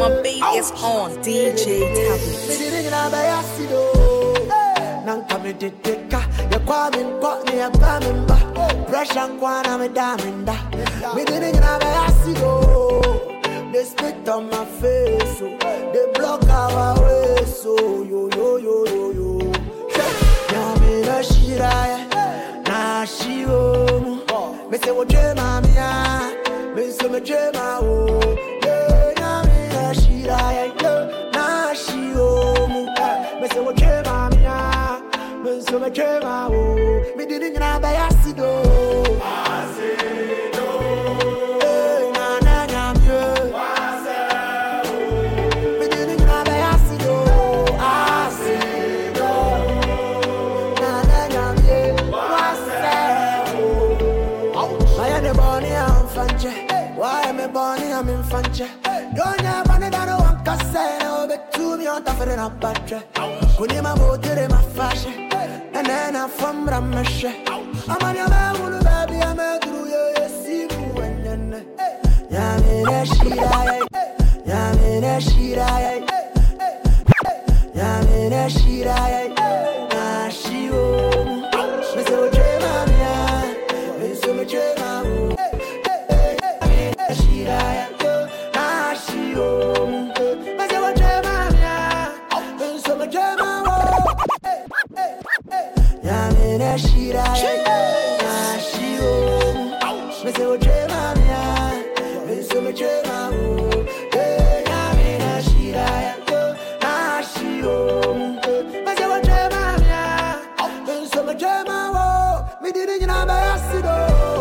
My beat is on DJ Tablet. Pressure kwana me daminda. Me didn't have a acido. They spit on my face, so they block our way, so yo. Me na shira, na shio. Me say what dream I'm ya, me say me dream I oh. Yeah, me na shira, na shio. Me say what dream I'm ya, me say me dream I oh. Me didn't have a acido. Why am I born here? I'm in Fanche. Don't have money that I want to say. No, but to me, I'm tougher than a battery. Could you my boat in my fashion? And then I'm from Ramesh. I'm on your man, baby. I'm a through you. See you and then. Yamina Shira. Yamina Shira. Yamina Shira. Nashio. Mr. Ojemania. Mr. Ojemania. Shira, Nashio, Mr. Ojemania, Mr. Ojemania, Yamina Shira, Nashio, Mr. Ojemania, Mr. Ojemania, me didn't know by acido.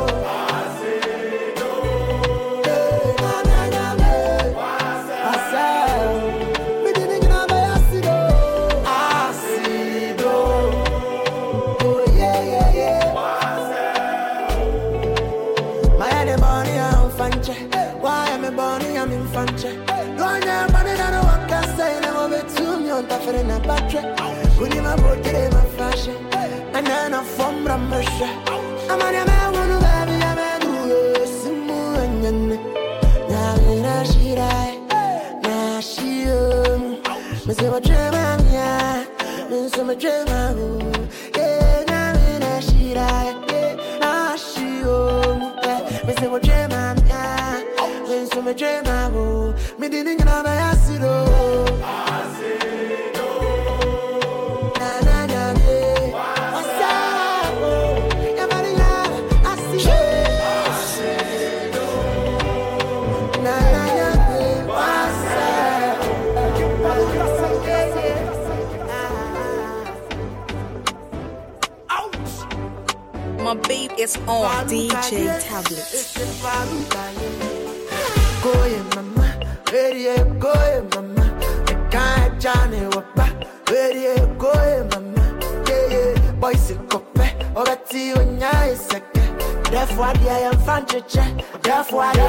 Why am I born here? I'm in Fanche. Don't have money that I want to say. Never be too me on tougher than a battery. Could you my boat in my fashion? And then I'm from Ramesh. I'm on your man, one baby. I'm a do Simu and Yan. Yamina Shira, Nashio. Mr. Ojemania, Mr. Ojemania. Yeah, Yamina Shira, Nashio. Mr. Ojemania. So me dream I go, me didn't know by acido. Na na na me, what's up? Ya Maria, acido. Na na na me, what's My beat is on DJ Tablet. Go mama, ready go mama. I can't Johnny wapa, ready go mama. Yeah, boys cope, ogati unya iseke. Therefore I am fanchiche, therefore I am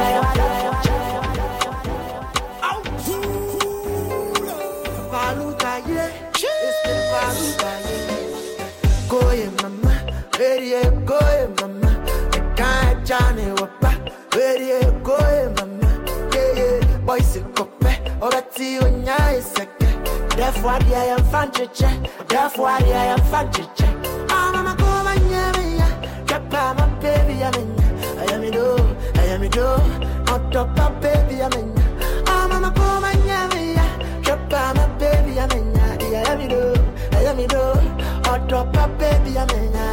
Valuta ye, it's the valuta ye. Go mama, ready go mama. I can't Johnny wapa, ready go mama. Boys cope, ogati unya iseke. Therefore I am fanchiche, therefore I am fanchiche. Mama go manyamia, kapa my baby amenya. I am do, on top of baby amenya. Mama go manyamia, kapa my baby amenya. I am do, on top of baby amenya.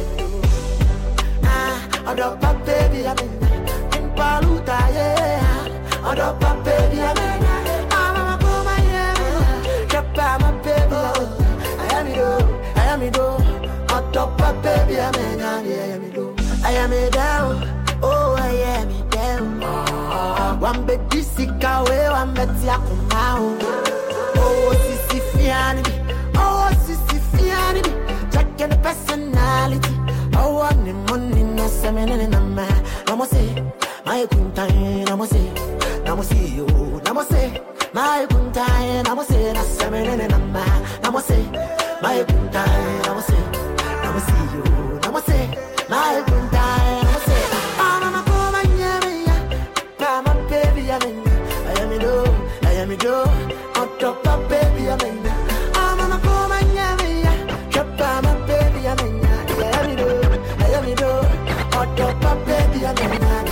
On top of baby amenya. In Paluta, yeah. On top of baby, I'm my baby, I am do. On top of baby, I am down. Oh, I am down. One bed this way, one bed Yakumao. Oh, Sissy Fiani, Jack and personality. Oh, one in money, no semen in a man. I must say, my good time, I must say. Namaste, my good time, namaste, na semen and a man, namaste, my good time, namaste, namaste, my good time, namaste. I'm a poor man, yeah, I'm a baby, I am hear me do. On top of baby, I'm in there. I'm on a come and hear me, yeah. Drop by my baby, I'm in there. Hear me do, hear me do. On top of baby, I'm in there.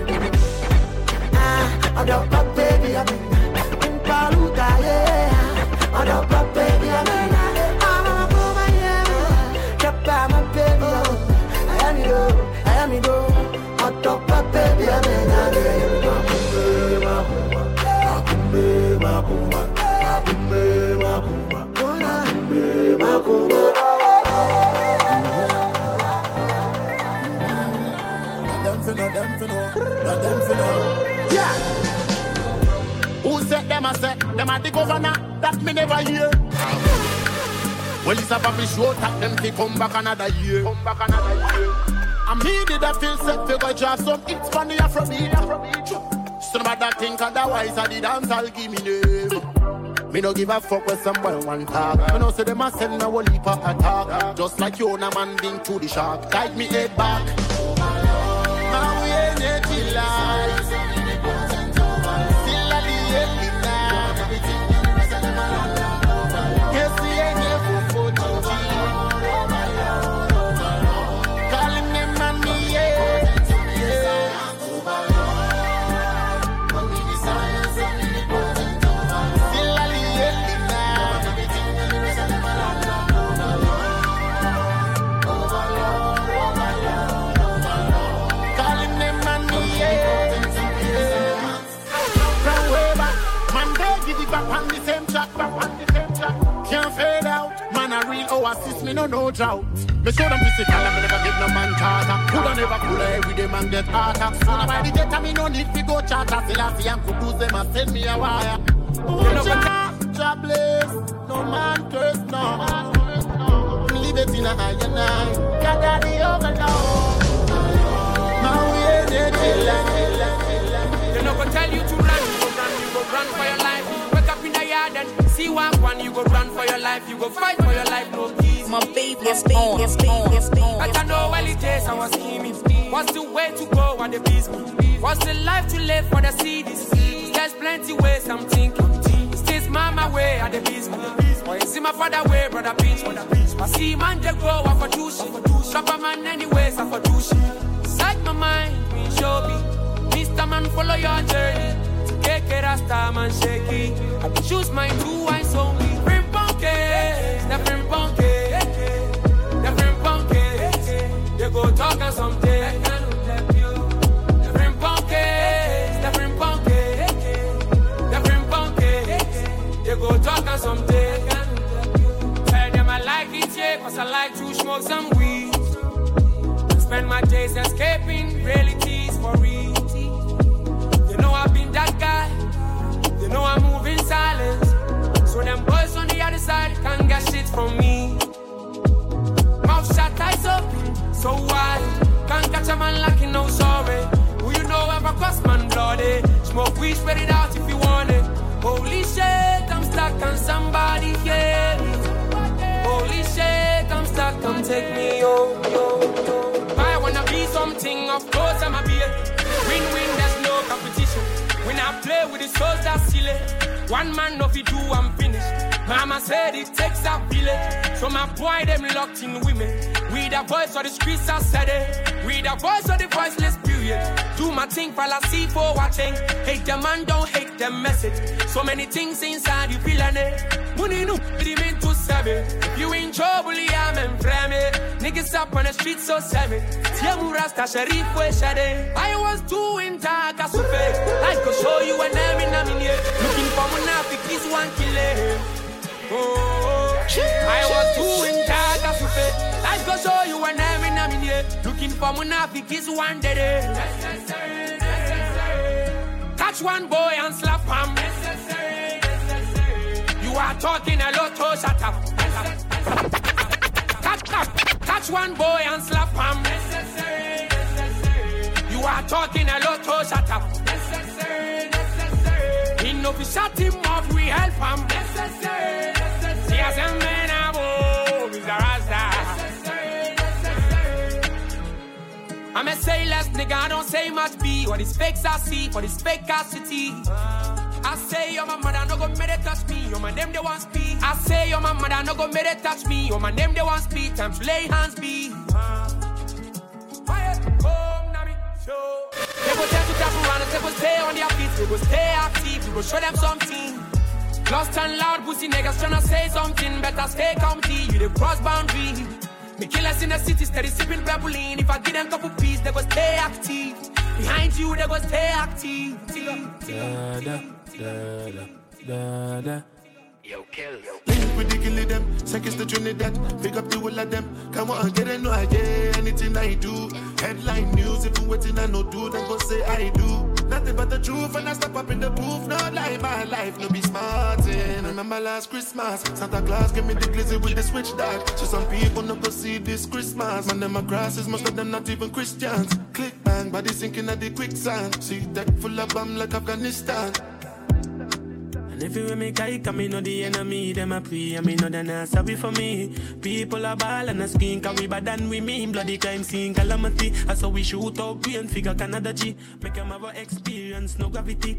On top of baby, I'm in there. In Paluca, yeah. On top of baby, I'm in there. I'm on a come and hear me, yeah. Drop by my baby, I'm in there. Hear me do, on top of baby, I'm in there. Yeah. Who said them? I said them are the governor that me never hear. Well, it's a papi show that them to come back another year. And me did a feel set to go drop some hits from the Afrobeat. Somebody think otherwise I the dance I'll give me name. Me no give a fuck with some boy one talk. Me no say them a send a whole heap of attack. Just like you na man ding to the shark. Guide me head back. Now we ain't yet alive. Still a the midnight. Yes, we ain't here for 40G. Calling them on me, yeah. Back on the same track. Can't fade out. Man, a real oasis, me no drought. Me show them physical, and me never give no man charter. Who don't ever cool every day, man get harder. So nobody get me no need to go charter. Still I see and produce them and send me a wire. Jobless, no man curse, no. Leave it in a higher night. Gather the overload. Now we ain't dead. They no go tell you to run, you go run for your life. In the yard and see one, you go run for your life, you go fight for your life, no peace. My baby is on. I don't know what it is, I was scheming. What's the way to go on the business? What's the life to live for the cities? There's plenty ways I'm thinking. Still mama way at the business. Or you see my father way, brother bitch. I see man they go off for douche. Shop a man anyways, I for douche. Side my mind, me show me. Mr. Man, follow your journey. Take it as time and shaky. I can choose my two eyes only. Different bunkies. They go talk on something. Different bunkies. They go talk on something. Tell them I like it, yeah, cause I like to smoke some weed. Spend my days escaping realities for real. They know I've been that guy. They know I move in silence. So them boys on the other side can't get shit from me. Mouth shut, eyes open, so wide. Can't catch a man like no sorry. Who you know ever cross man bloody? Smoke weed, spread it out if you want it. Holy shit, I'm stuck on somebody here. Holy shit, I'm stuck, come take me home. I wanna be something, of course I'm a beer. Win-win, there's no competition. When I play with the souls that's silly. One man no fi do, I'm finished. Mama said it takes a village. So my boy them locked in women. We the voice of the streets I said it. We the voice of the voiceless period. Do my thing while I see for watching. Hate the man, don't hate the message. So many things inside you feeling it. Money no, it mean to seven. If you in trouble, I'm in frame. Niggas up on the street so seven. Tiamurasta Sharif we shade. I was doing taka sufe. I could show you an enemy here. Looking for Munafik is one killer. Oh, I was doing taka sufe. I could show you an enemy here. Looking for Munafik is one day. Catch one boy and slap him. You are talking a lot, oh shut up. Catch one boy and slap him. You are talking a lot, oh shut up. Enough to shut him off, we help him. See as a man above, he's a Rasta. I'm a say less nigga, I don't say much B. What is fakes I see, for this fake city. I say your mama that no go make it touch me. Your man them they want speed. I say your mama that no go make it touch me. Your man them they want speed. Time to lay hands be. Fire, home, nami, show. They go tell to tap around us. They go stay on their feet. They go stay active. We go show them something. Lost and loud, pussy niggas tryna say something. Better stay county. You the cross boundary. Me killers in the city steady sipping Pebble-ine. If I give them couple pieces, they go stay active. Behind you, they go stay active. Yo, kill. Link with the killie them, seconds to Trinidad. Pick up the whole of them. Come on, get it, no idea. Anything I do. Headline news, if you waiting, I no do. Then go say I do. Nothing but the truth, and I step up in the booth. No lie, my life, no be smartin'. Remember last Christmas, Santa Claus gave me the glizzy with the switch dog. So some people no go see this Christmas. Man, them crosses, most of them not even Christians. Click bang, body sinking at the quicksand. See deck full of bomb like Afghanistan. And if you make I come, me know the enemy, them a pray, and me know they're not sorry for me. People are ball and a skin, cause we bad than we mean. Bloody crime scene, calamity. That's how we shoot out, we and figure Canada G. Make them have a experience, no gravity.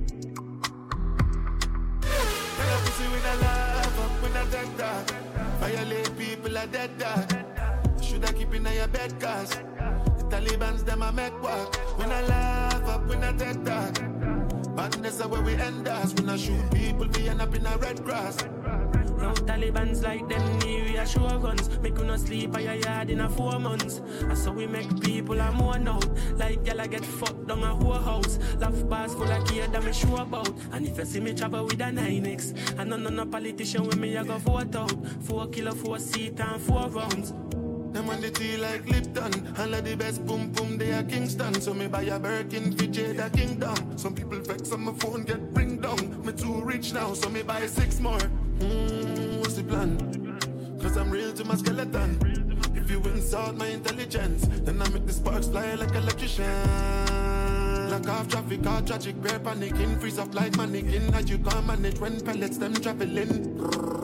Tell a pussy with a love up, when I dead dog. Violate people are dead dog. Should I keep in your bed, cause the Taliban's them a make work. When I laugh up, when I dead dog. Badness is where we end us. When I shoot people, we end up in a red grass. No Taliban's like them new reassure guns. Make you not sleep at your yard in a 4 months. That's how we make people a more out. Like y'all get fucked down a whole house. Laugh bars full of kids that me sure about. And if you see me travel with a 9X, and no politician with me I go vote out. 4 kilo, 4 seat and 4 rounds. Them on the tea like Lipton. And like the best boom boom they are Kingston. So me buy a Birkin for Jada Kingdom. Some people vex on my phone get bring down. Me too rich now so me buy 6 more. What's the plan? Cause I'm real to my skeleton. If you insult my intelligence, then I make the sparks fly like electrician. Like off traffic, all tragic, bear panicking. Freeze up like mannequin. As you can't manage when pellets them traveling.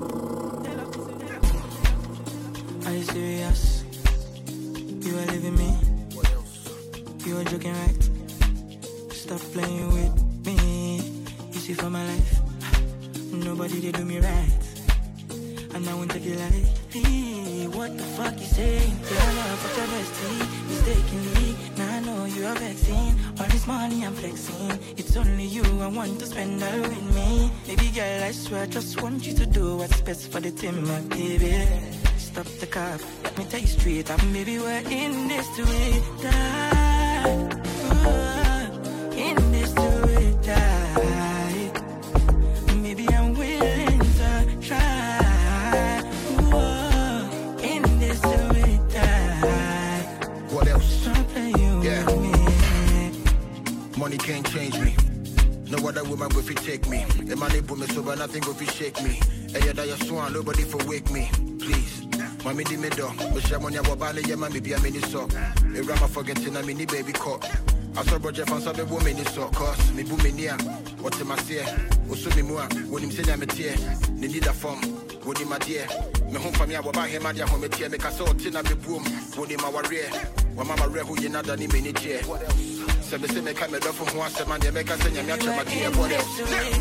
Are you serious? You are leaving me? You are joking, right? Stop playing with me. You see, for my life, nobody they do me right, and I won't take it lightly. What the fuck you saying? You're not such a bestie. Mistakenly, now I know you are vexing. All this money I'm flexing. It's only you I want to spend all with me. Baby girl, I swear I just want you to do what's best for the team, my baby. Stop the cop, let me tell you straight up, maybe we're in this to it die. In this to it die. Maybe I'm willing to try. In this to it die. What else? Stop playing with me. Money can't change me. No other woman go fi take me. The money put me sober, nothing go fi shake me. Hey, yeah, that you swan, nobody for wake me. Please. Mami di me do, but she money wabale ye mami be a mini so. A rama forgetting a mini baby caught. I saw Roger from some woman in so cause me boom in here. What's in my seer? Also me more when him say I'm a tear. They need a form, when him my dear. Me home for me about him and your home tear. Make a sort in a me boom, when him our rear. When mama rear who you not done in mini chair. So me say me come up from one seven, they make us send me a my dear. What else?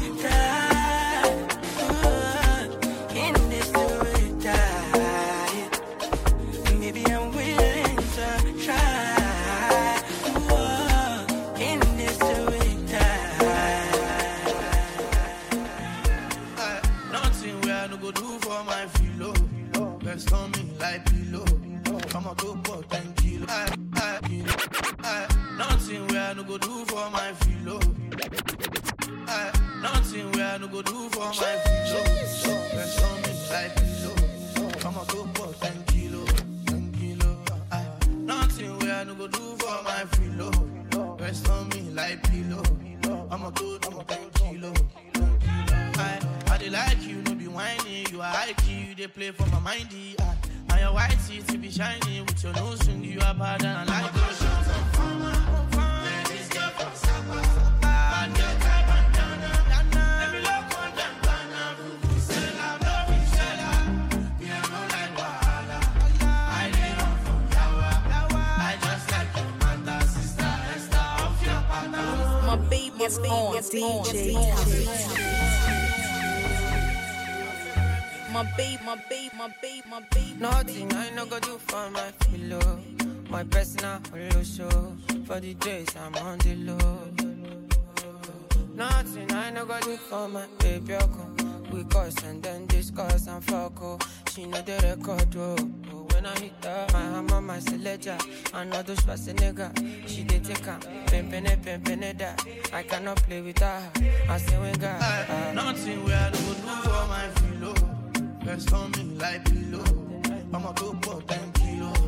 In this to it die. Maybe I'm willing to try. In this to it die. Nothing where I no go do for my filo. Rest on me like pillow. Come on, go for 10 kilo. Nothing where I no go do for my filo. Nothing where I no go do for my filo. Rest on me like pillow. Come on, go for 10 kilo. Nothing where I no go do for my filo. Rest on me like pillow. I'ma go to 10 kilo. I dey like you, no be whiny. You are high key, you dey play for my mindy. And your white teeth be shiny with your nose ring. You are bad and I like those shots. This girl from Sapa. Bad girl, type bandana. Every look on them, banana. Vuvuzela, love Vuvuzela. Me, I know like Wahala. I dey run from Yawa. I just like your mother, sister, Esther, off your partner. My baby is on DJ Tablet. Nothing I no go do for my pillow. My personal hollow show. For the days I'm on the low. Nothing I no go do for my baby. We cuss and then discuss and fuck. Oh, she know the record. Oh, when I hit her, my hammer, my selector. I know those was a nigga. She did take her. Pimpin' that. I cannot play with her. I say we got nothing where I don't do for my pillow. Rest on me like pillow. I'ma go for 10 kilos.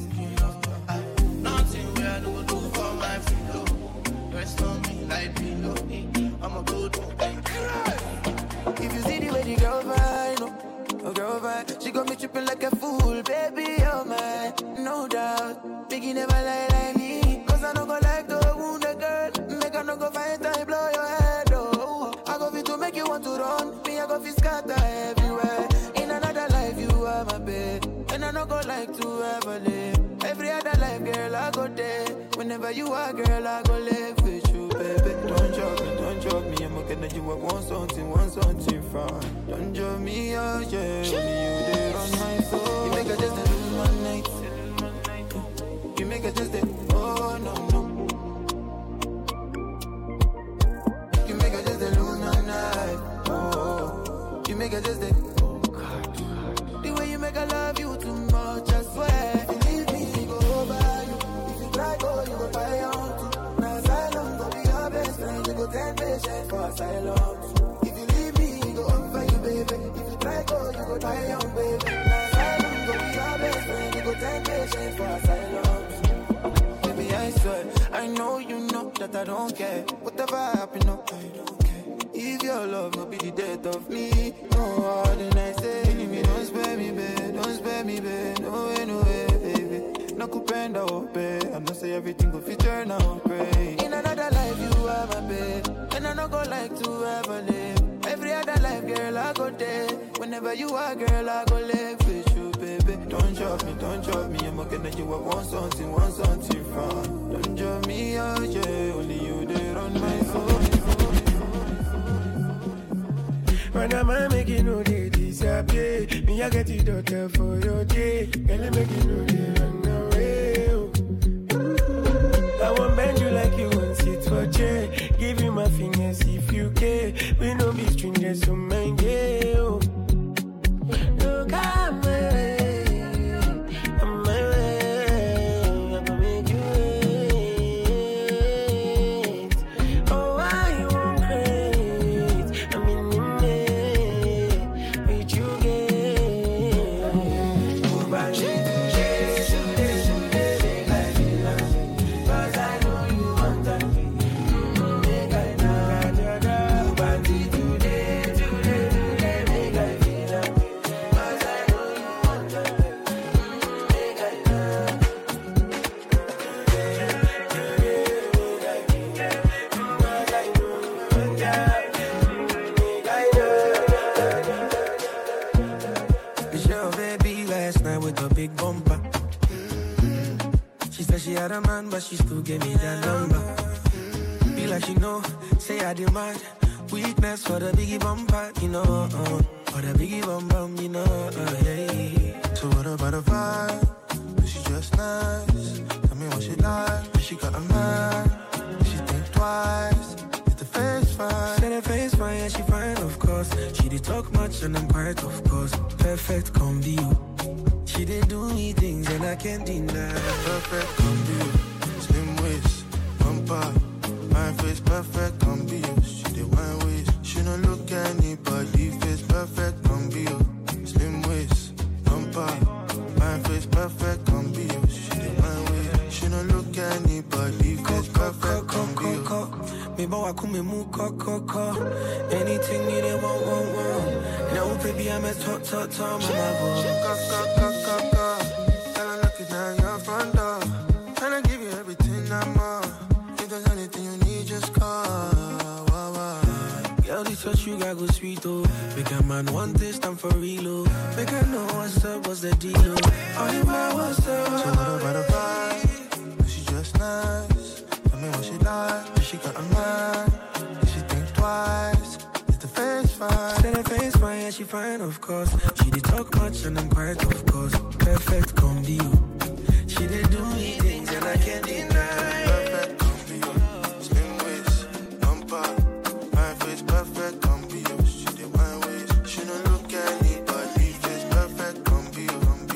Nothing where I don't do for my pillow. Rest on me like pillow. I'ma go for 10 kilos. If you see the way the girl vibe, oh girl vibe, she got me tripping like a fool, baby, oh my, no doubt. Biggie never lie like me, cause I don't go like to wound a girl. Make her no go find time, blow your head, oh. I go fit to make you want to run, me I go fit scatter everywhere. In another life you are my babe, and I don't go like to ever live. Every other life, girl, I go there. Whenever you are, girl, I go live with you, baby. Don't drop me, I'm okay that you want something from. Don't drop me, oh yeah, only you there on my phone. You make her just a lose my night. You make her just a, oh no. You make her just a lose my night, oh. You make her just a, oh God. The way you make her love you too much, I swear. For asylum. If you leave me, go up for you, baby. If you try go, you go die young, baby. Now asylum, go be your best friend. You go 10 patients for asylum. Baby, I swear, I know you know that I don't care. Whatever happen, no, I don't care. If your love will be the death of me, no more than I say. Don't spare me, babe. Don't spare me, babe. No way, baby. No kupenda ope. I know say everything go fit turn out great. In another life, you are my babe. And I don't go like to ever live. Every other life, girl, I go there. Whenever you are, girl, I go live with you, baby. Don't drop me. I'm okay that you want something from. Don't drop me, oh yeah, only you there on my soul. When I'm making all the disappear, me I get it out for your day. Girl, I make it all the run away. I won't bend you like you won't sit for chair. Give you my fingers if you care. We no be strangers, so mind you. Look at my way, I'm my way. I'm gonna make you wait. Oh, I won't wait. I'm in the way with you again. Oh, but but she still gave me that number. Be like she know, say I demand weakness for the biggie bumper, you know, for the biggie bum bum, you know, yeah. So what about the vibe? Is she just nice? Tell me what she like. If she got a man, if she think twice. Is the face fine? Said her face fine, yeah, she fine, of course. She did talk much and I'm quiet, of course. Perfect combi. She did do me things and I can't deny. Perfect combi. Slim waist, bumper, my face perfect combi. She did wine waist, she don't look anybody. Face perfect combi. Slim waist, bumper, my face perfect combi. She did wine waist, she don't look anybody. Face perfect combi. Me bow kume mu koko. Anything you they want. Now baby I'm a talk, mama boy. Tell her look it down your front door. Tryna give you everything I'm on. If there's anything you need, just call. Girl, this touch you got go sweet, oh. Make a man want this time for real, oh. Make I know what's up, what's the deal, oh. All you want, what's up? So what about the vibe? Is she just nice? Tell me what she like. She got a man, if she think twice. Is the face fine? Said her face fine, yeah, she fine, of course. She did talk much and I'm quiet, of course. Perfect combi. She did do me things and I can't deny. Perfect combi. Slim waist, bumper. My face perfect combi. She did my waist. She don't look at anybody. Face perfect combi.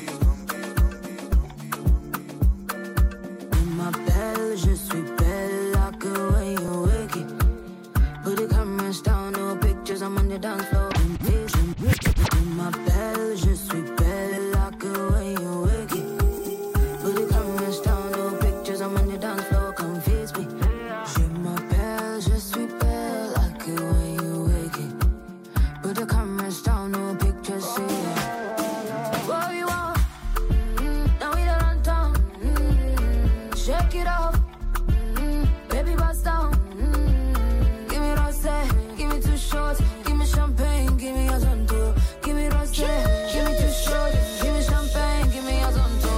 In my belle, je suis belle. I could when you wake it. Put the cameras down, no pictures. I'm on the dance floor. In my belle, je suis belle. I could when you wake it. Put the cameras down, no pictures. I'm on the dance floor. Come face me. Je m'appelle, je suis belle. I could when you wake it. Put the cameras down, no pictures. What you want? Now we done on town. Shake it off. Baby, bust down. Give me rose, give me 2 shots. Give me champagne, give me a zonto. Give me rose, give me 2 shots. Give me champagne, give me a zonto.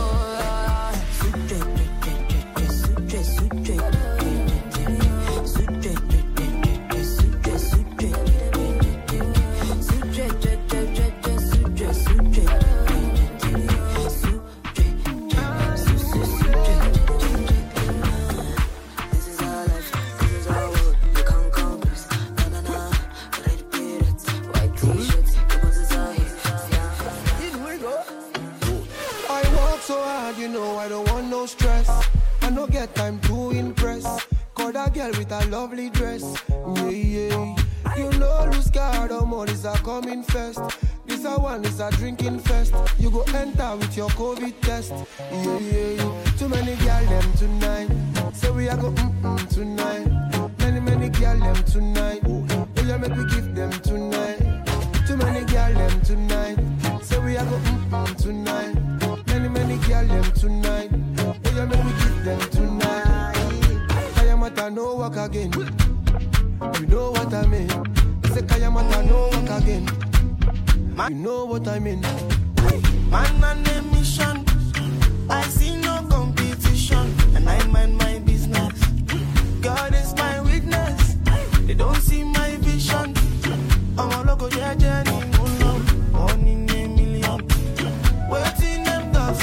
You know I don't want no stress. I no get time to impress. Call that girl with a lovely dress. Yeah, yeah. You know lose guard, all money's are coming first. This a one is a drinking fest. You go enter with your COVID test. Yeah, yeah, yeah. Too many girl them tonight. Say we a go tonight. Many girl them tonight. Will you make me give them tonight? Too many girl them tonight. Say we a go tonight. Many girl them tonight. Oh, you make me give them tonight. Kayamata no walk again. You know what I mean. Say Kayamata no walk again. You know what I mean. Man on a mission. I see no competition. And I mind my business. God is my witness. They don't see my vision. I'm a local journey. One in a million. Waiting them dogs.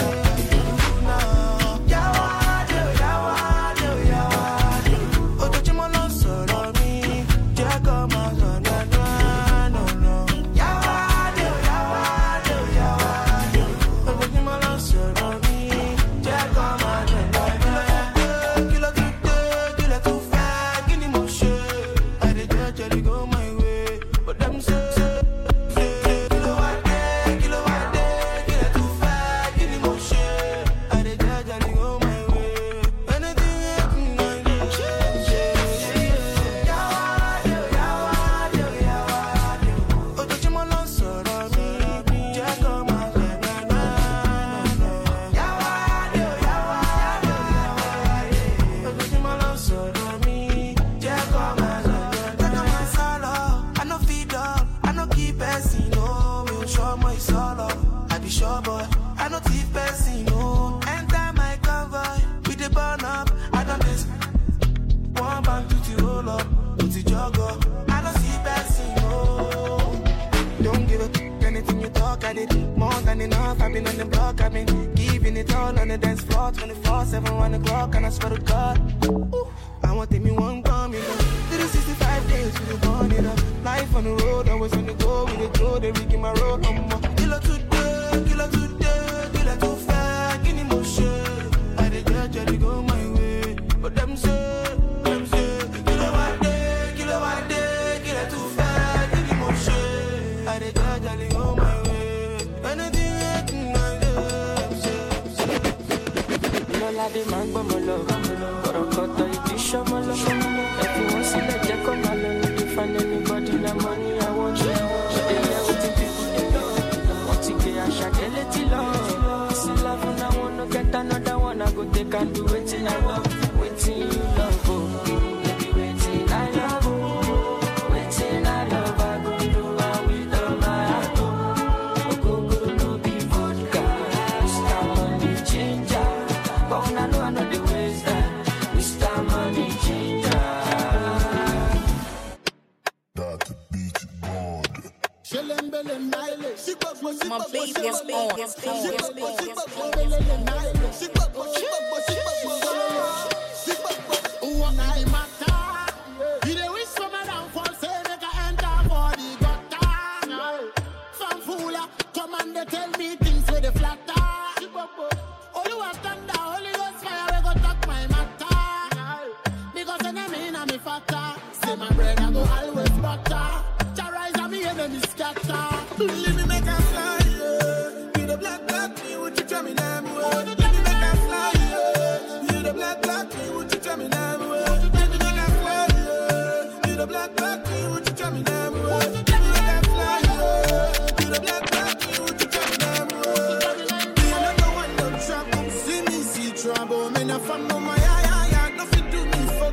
My beat is on. Tell me things with the flatter. Only what thunder, only Ghost fire, we go talk my matter. Because enemy in me fatter. Say my bread, I go always butter. Rise on me enemy scatter. Leave me make a fly, yeah. You the black me, would you tell me damn well? Leave me make a fly, yeah. You the black me, would you tell me damn well? Leave me make a fly, yeah. You the black me, would you tell me damn well? Leave me make a fly, yeah. You the black me, would you tell me damn well? Me another one don't trouble. See me see trouble. Me no fun no my eye. Nothing do me fuck.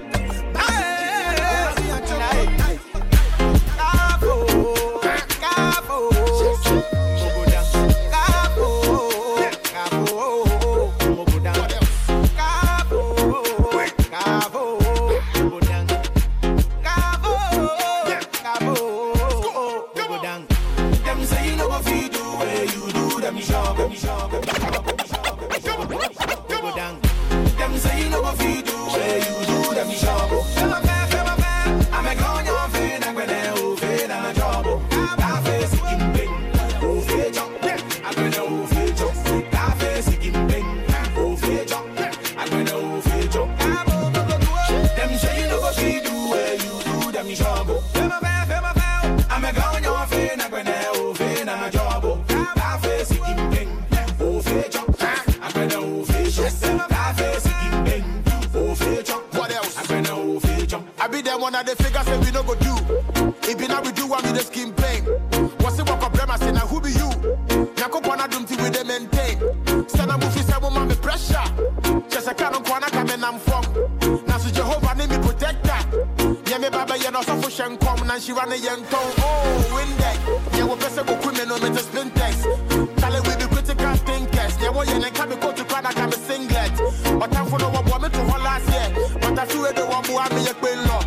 One of the figures say we no go do. If you now we do, I be the skin pain. What's the work of them? I say now who be you? Nyako pana dumti with them maintain. Stand up if you say woman me pressure. Just a canon kwana come and I'm from. Now so Jehovah name me protector. Yeah me baba yeah no so for shen come. Now she run a young tongue. Oh windex. Yeah we best go criminal no me to spin text. Tell it we be critical thinkers. Yeah what yeah then come go to kwana come singlet. But I'm for no one woman to hold last year. But I feel the one who I me a queen law.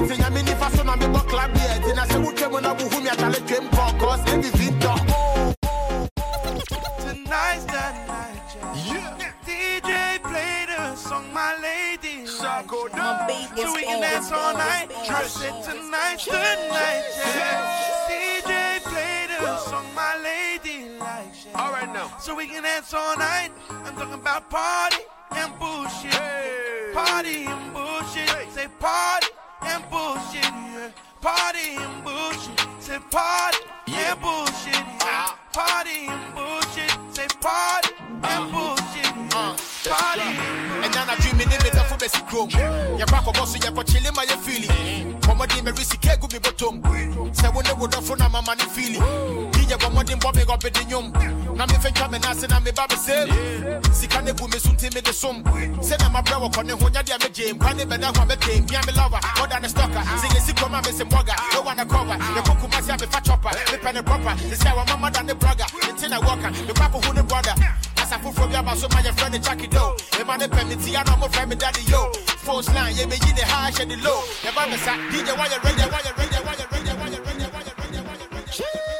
Tonight's the night, yeah. DJ played a song, my lady. So we can dance all night. I said tonight's the night, yeah. DJ played a song, my lady. All right now. So we can dance all night. I'm talking about party and bullshit. Hey. Party and bullshit. Hey. Say party and bullshit, yeah. Party and bullshit. Say party and bullshit, yeah. Party and bullshit. Say party and bullshit, yeah. Party and then I dream in the middle of the chrome. Your papa boss, you're chilling my feeling. Comedy me risky go be bottom. Say when they would have fun, my money feeling. DJ Bomodin Bobby got the yum. Now me think I'm and I'm a baby sale. Sikane boom is something me the sum. Say I'm a brother on the Honya Diam Jame. Can't better one game. Be a lover, more than a stalker. Sing a sick woman, Miss Moga. No one a cover. The cook must have a fat chopper. The penny proper. The sour mama than the brother. The Tina Walker. The papa who the brother. As I put from your so my friend the Jackie Doe. The man the penalty, I know my friend daddy yo. False line, yeah, me in the high and the low. The mama said, DJ, why you ready? Why you ready? Why you ready? Why you ready? Why you ready? Why you ready?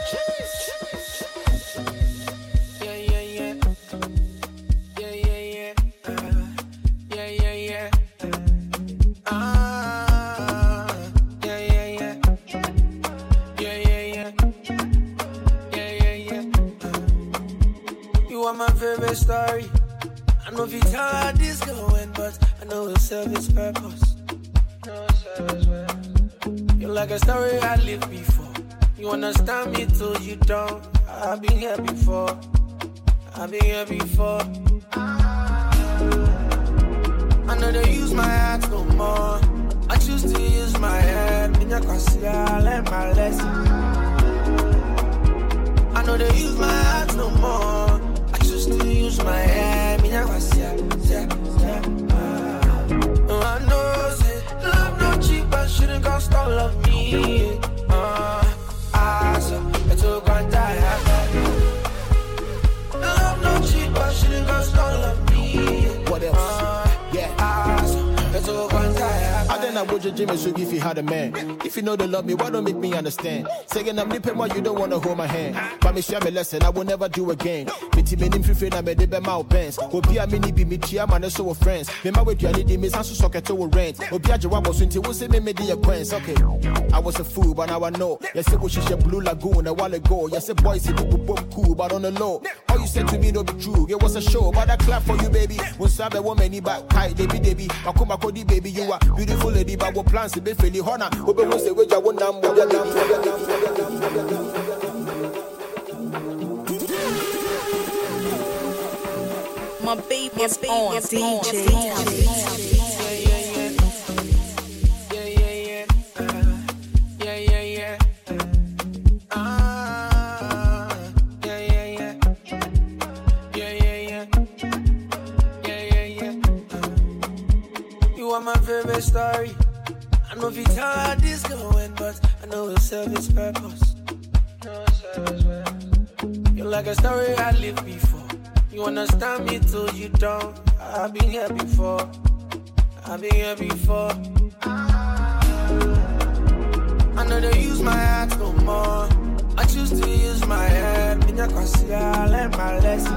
My favorite story. I know if you tell how this going, but I know it'll serve its purpose. You're like a story I lived before. You understand me till you don't. I've been here before. I've been here before. I know they use my hands no more. I choose to use my head. I learn my lesson. I know they use my hands no more. To use my hand, I know, say, love no cheap, but shouldn't cost all of me. So, I took one die. Love no cheap, but shouldn't cost all of me. What else? So, I took one die. I didn't I would you Jimmy so if you had a man. If you know they love me, why don't make me understand? Saying I'm nipping while you don't wanna hold my hand. But me share me lesson, I will never do again. Pity me nim free na me de be my pants. Obi a mini be me chia man so friends. Me my way to any me sansu socket to rent. Obi a jawa was until we say me the acquaintance. Okay, I was a fool, but now I know. Yes, it was a blue lagoon a while ago. Yes, a boy said you boom cool, but on the low. All you said to me no be true. It was a show, but I clap for you, baby. When sabe woman ni back tight, baby. Akuma kodi baby, you are beautiful lady, but what plans to be fairly honor. Obi won't say which I won't My baby is on DJ. You are my favorite story. I know if you tell how this going, but I know it'll serve its purpose. You're like a story I lived before. You understand me till you don't. I've been here before. I know they use my heart no more. I choose to use my head. I learn my lesson.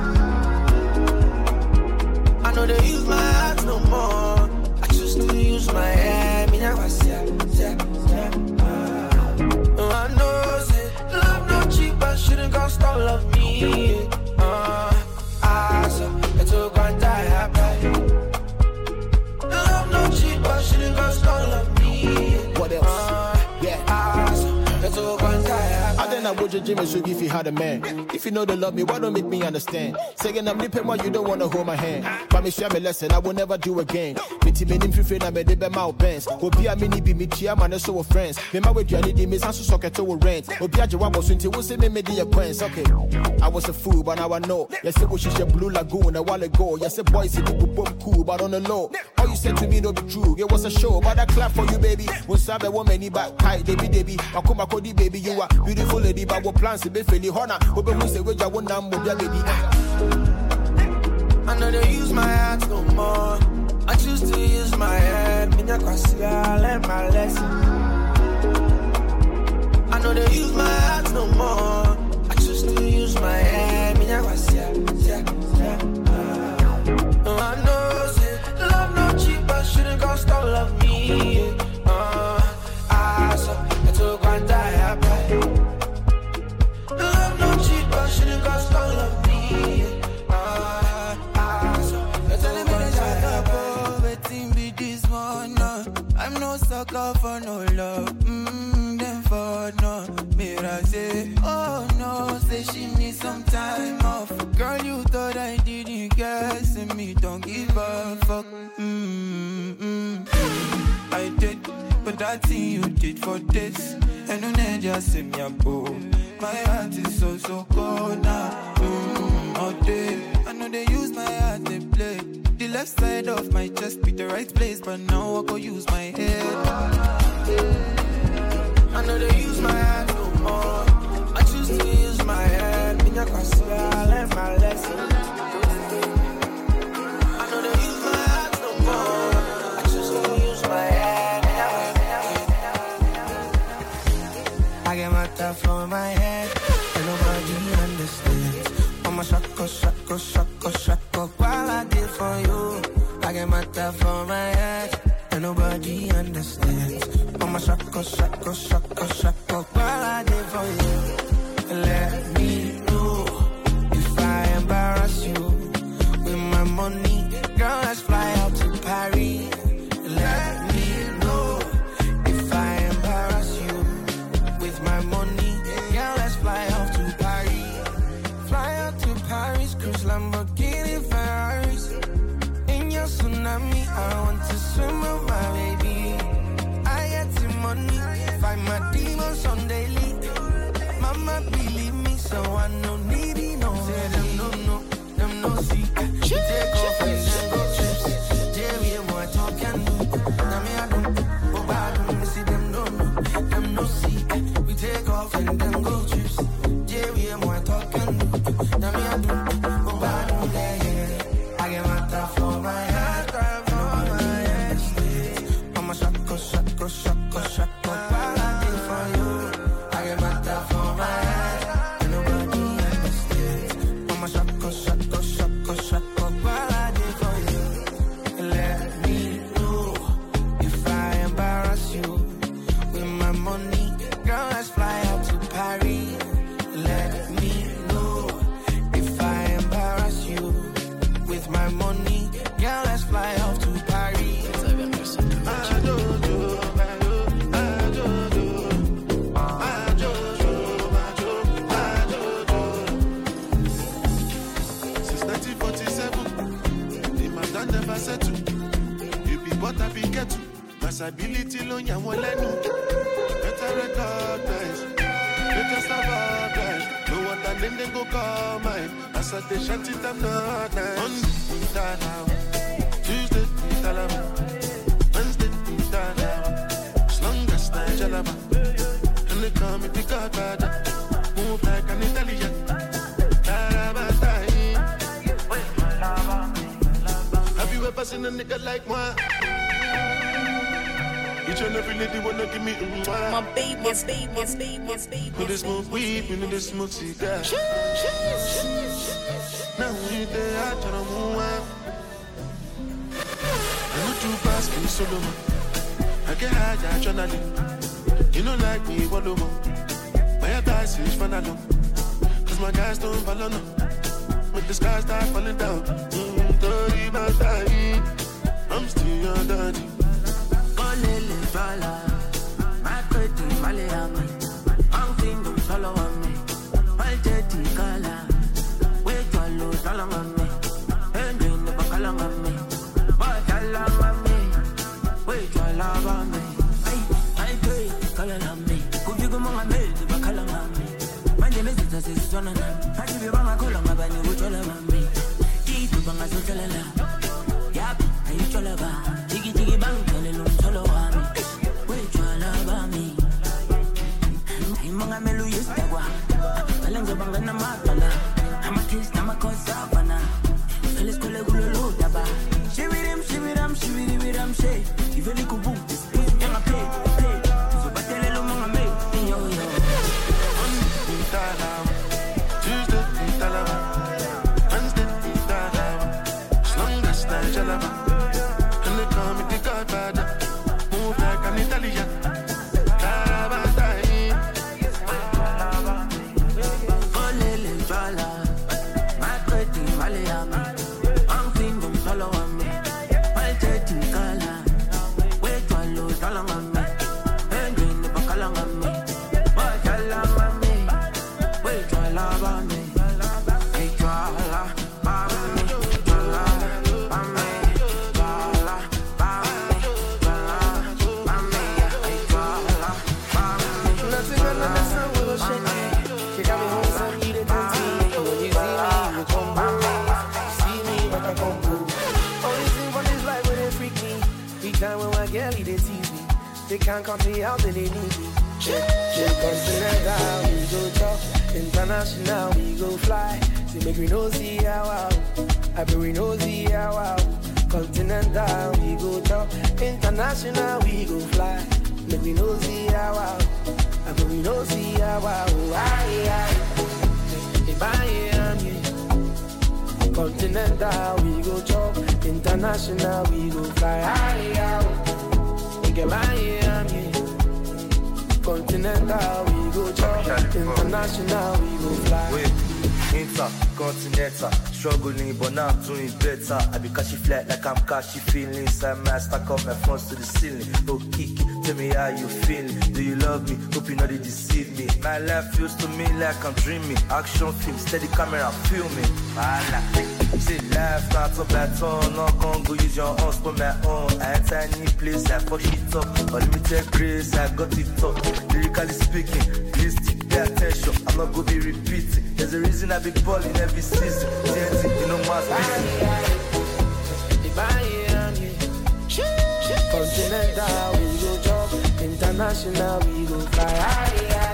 I know they use my heart no more. I choose to use my head. I know say love no cheap, but shouldn't cost all of me. So it's all gonna die happy. Love no cheap, but shouldn't cost all of me. What else? So it's all gonna die happy. I then I would you Jimmy so if you had a man. If you know they love me, why don't make me understand? Saying I'm nipping while you don't wanna hold my hand. But me share me lesson, I will never do again. Pity me nim free na me de be my pants. Obi a mini be me chia man so friends. Me my way to any me sansu socket to rent. Obi a jawa was until we say me the acquaintance. Okay, I was a fool, but now I know. Yes, it was a blue lagoon a while ago. Yes, a boy said you boom cool, but on the low. All you said to me no be true. It was a show, but I clap for you, baby. When sabe woman ni back tight, baby. Akuma kodi baby, you are beautiful lady, but what plans to be fairly honor. Obi who say we just want them baby. I know they use my heart no more. I choose to use my head. I learn my lesson. I know they use my heart no more. I choose to use my head. I know say love no cheap, but shouldn't cost all of me. So it's all gonna die happy. Love no cheap, but shouldn't cost all of me. I'm no sucker for no love. Then for no. Mira say, oh no, say she needs some time off. Girl, you thought I didn't guess, and me don't give a fuck. I did, but that thing you did for this, and no need just say me a boo. My heart is so cold now. All day, I know they use my heart to play. The left side of my chest be the right place, but now I go use my head. I know they use my head no more. I choose to use my head. I learn my lesson. I know they use my head no more. I choose to use my head. I get my stuff on my head, and nobody understands. I'm a shako, while I did for you. I get my stuff on my head, and nobody understands. I'm a shako, while I did for you. Let me know if I embarrass you with my money. Girl, let's fly out to Paris. Let me know if I embarrass you with my money. Girl, let's fly out to Paris. Fly out to Paris, cruise Lamborghini Ferraris. In your tsunami, I want to swim with my baby. I get the money, fight my demons on daily. Mama believe me, so I no need it, no. Say them no see. Take off and go trips. Jerry and what talk can do. Now me I don't, oh I don't see them no see. We take off and then go trips. Jerry and what talk can do. Now me I don't, oh I don't, yeah. I get my stuff for my head, I'm a shako. Passability long ya walenu. Better recognize. Better survive. No other name they go call mine. As I they shut it up not nice. Monday, Dada. Tuesday, Dalama. Wednesday, Dada. As long as I jalaba. And they call me the Godfather. Move like an Italian. Have you ever seen a nigga like moi? Each and every lady wanna give me My baby. When they smoke weed, when they smoke cigar. Now we there, I try to move on. I know too fast, me solo man. I get high, I try to. You know like me, what do more? My advice is fun alone. Cause my guys don't follow no. When the sky start falling down, story about time. I'm still on dirty. Olele fala, my pretty Malayami. I'm thinking follow on me. My dirty color, wait to lose follow on me. And you never call on me. But I love me. Wait to love on me. I pray, call on me. Could you go on me? Never call on me. My name is Jesus Sonana. I give you one call on my body, which all of me. Keep you bang as a yap, and you tell about. Tiki bang, tell you solo on me. Wait to love me. I'm a melu yestagua. Alanga bangana matana. I'm a taste, I'm a consavana. Felix Colegulu Daba. Shivirim, she. If you could book this, I'm a pay. So, but tell you, Mama, me. Tuesday, Dalama. Wednesday, Dalama. As long as I jalaba. And they call me the Godfather. Move like an Italian. Olele fala, my pretty Malayami. I'm thinking follow on me. My dirty color, wait to lose along on me. And you never call on me. But I love me. Wait to love on me. Wait to love on me. They can't come me out, they need me. Continental, we go talk. International, we go fly. See, make we know see how out. I bet we know see how out. Continental, we go talk. International, we go fly. Make we know see how out. I bet we know see how out. Continental, we go talk. International, we go fly. Continental, we go chop. International, we go fly. Wait, intercontinental, struggling, but now I'm doing better. I be catchy flat like I'm catchy feeling. Inside my stack up my phones to the ceiling. Oh, Kiki, tell me how you feeling. Do you love me? Hope you know they deceive me. My life feels to me like I'm dreaming. Action film, steady camera, filming. See, life starts up that turn. Not gonna go use your hands for my own. I enter any place, I fuck shit up. Unlimited grace, I got it up. Lyrically speaking, please pay attention. I'm not gonna be repeating. There's a reason I be balling every season. TNT, you know my Continental, we go chop. International, we go fly.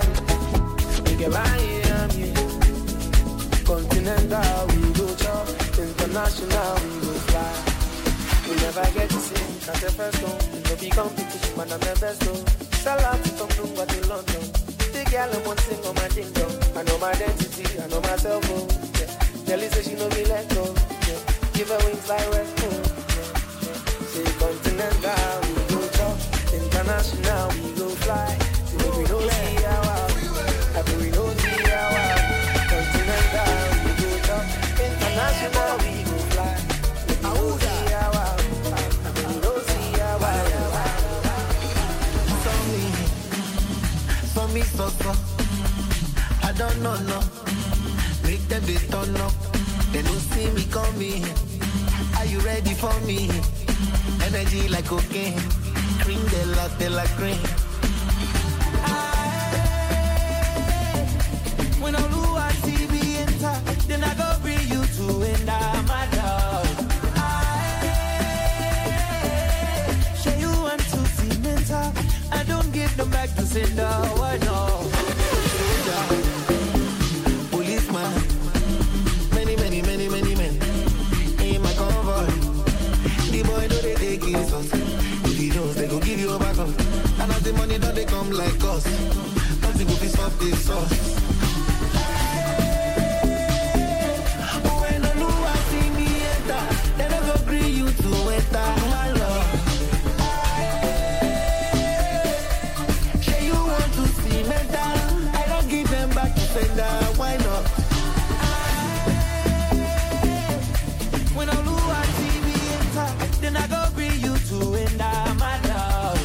Continental, we go chop. International, we go fly. We never get to see, cause the first one. No be competition, man, I'm the best one. Sell out to come from what in London. The girl I'm one sing on my ding dong. I know my identity, I know myself, oh. Yeah. Kelly says she know me let go. Yeah. Give her wings like West Coast. Yeah. Say continental, we go chop. International, we go fly. Say we don't see how out. Happy we don't see how out. Continental, we go chop. International, we go fly. We don't see how out. Happy we don't see how out. For me, so. I don't know, no. Make them they turn up. They don't see me coming. Are you ready for me? Energy like cocaine. cream de la cream. When I lose, I see me enter, then I go bring you to end my love. Show you want to see mental. I don't give them back to sender. Why no? Policeman, many men in my convoy. The boy know they take his us. If he knows they go give you a back up. And as the money don't they come like us. Nothing will be stop this sauce. Why not? When I lose, I see me enter, then I go bring you to end my love.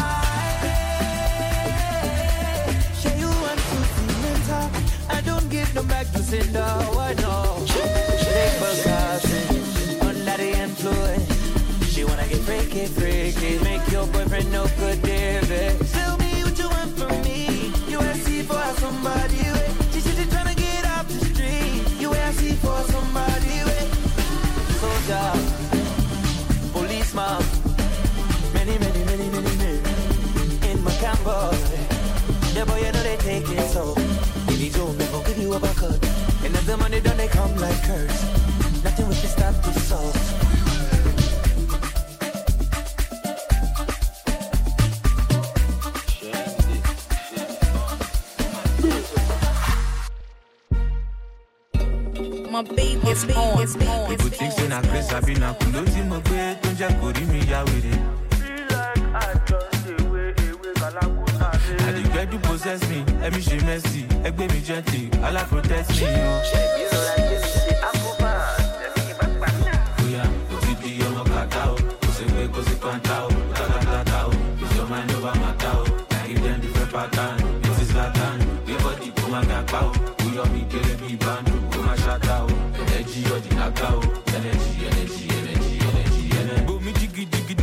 Show you want to see mental. I don't give them back to sender. Why not? They forgot under the influence. She wanna get freaky, make your boyfriend no good, David. Tell me what you want from me. You ask for somebody. For somebody with soldier, policeman, many men in my camper. The boy you know they take it so. If you don't, they gon' give you a bucket. And if the money done, they come like curse. Nothing with the stop to solve. My baby is on. People think say na grace I be na kundo ti mo gbe to je ko ri mi ya were. I dey get to possess me, let me show mercy. Egbe mi gently, Allah protect me. Oya, o ti di ọmọ kata o, kò se pé kò se kwanta o, tata o. Is your mind over matter o? I give them different pattern, this is Latin. Give body to my gapa o, we on me kele mi bandu. Energy or the knockout. Energy. Boom me jiggy.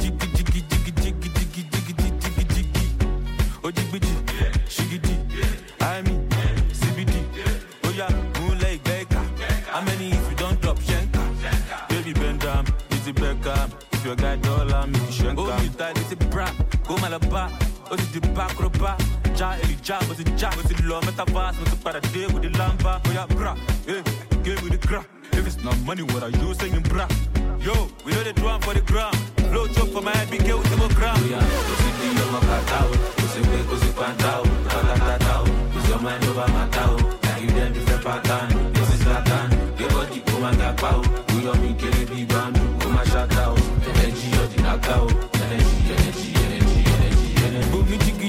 Oh jiggy, shiggy. I mean CBD. Oh yeah, moonlight baker. How many if you don't drop shanka? Baby bend down, it's a Beckham. If your guy dollar, me shanka. Oh you tight, it's a bra. Go malaba. Oh it's the back roba. Ja Elijah, but it's ja, but it's low metavast, but it's para day with the lamba. Oh yeah, bra. Yeah, give me the crack. If it's not money, what are you saying, bra? Yo, we know the drum for the ground. Flow chop for my head, be careful with the ground. Yeah, così io ma catao, così quantao, tatatao. Is your mind over matao? Now you them different pattern. This is Latin. Your body come and get pow. We on me kill it, be bandu, come and shut out. Energy or the knockout. Energy. Boom me jiggy.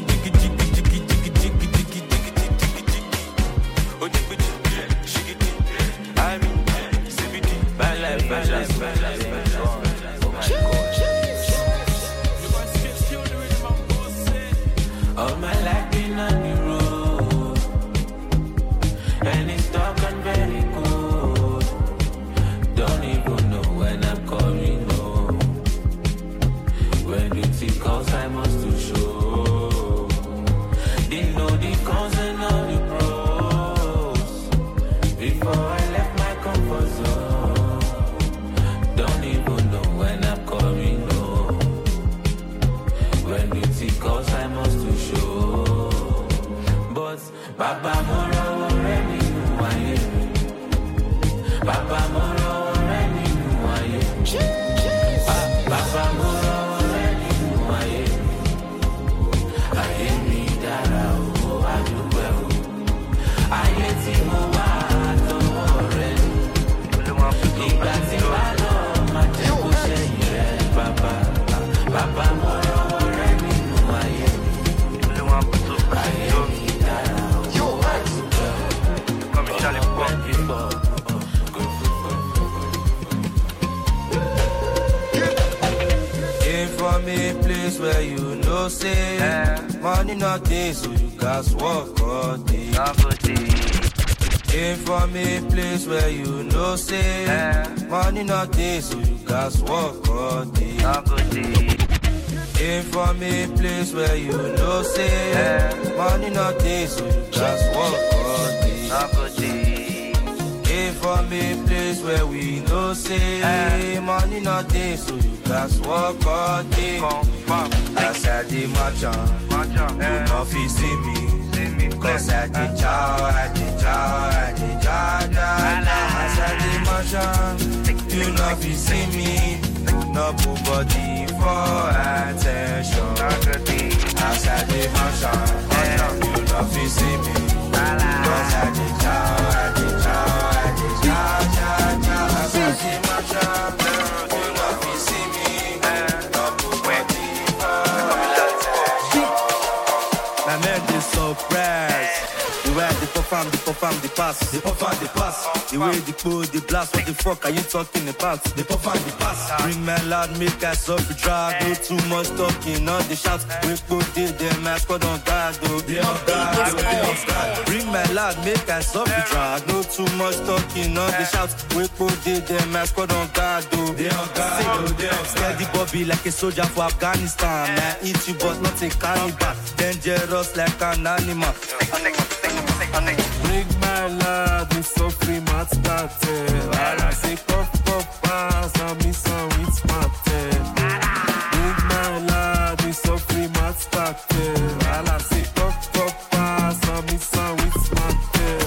Oh jiggy. I mean, CBD, bad life. All my life been on the road, and it's dark and very cold. Don't even know when I'm coming home. When duty calls, I must to show. They know the cons and all the pros. Before I left my comfort zone, don't even know when I'm coming home. When duty calls, I must to show. But Baba Moro already knew I am. Baba Moro already knew I am. Baba Moro already knew I am. I am me that I do well. I let him over. Baba Moro already knew I am. Came from a place where you know say money nothing, so you guys walk all day. Came from a place where you know say money nothing, so you guys walk all day. Came from a place where you know say money not day, so you just walk all day. Came from a place where we know say money not day, so you just walk all day. That's how they march on, you know if you see me. Cause I did chow. As I did motion, you know if you see me, no nobody for attention. As I did motion, you know if you see me. Cause I did chow. As I did motion, you know if you see me, no nobody for attention. My man is surprised. The way they perform the pass. The way they pull the blast. What the fuck are you talking about? They perform the pass. Bring my loud, make us up the drag. No too much talking, not the shots. We put them my squad on guard, though. They on guard. Bring my loud, make us up the drag. No too much talking, not the shots. We put them my squad on guard, though. They on guard. Steady Bobby like a soldier for Afghanistan. Man, eat you but not a cannibal. Dangerous like an animal. Bring my lad, me so free, mat started. I say, puff, pass, and me some with smarted. Bring my lad, me so free, mat started. I say, puff, pass, and me some with smarted.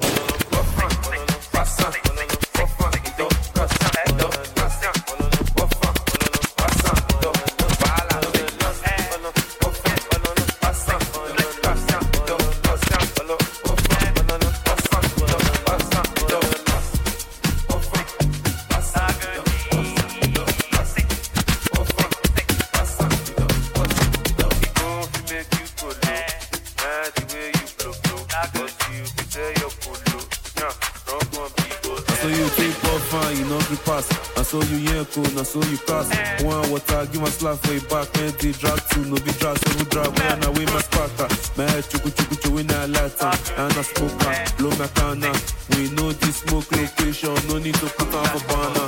I saw you yanko, I saw you pass. One water, give my slap for your back. Man, they drag two, no be drag, so we drag. Man, I weigh my sparker. Man, chuku, we not light on. And I smoke on, blow my canna. We know this smoke location, no need to put on for banner.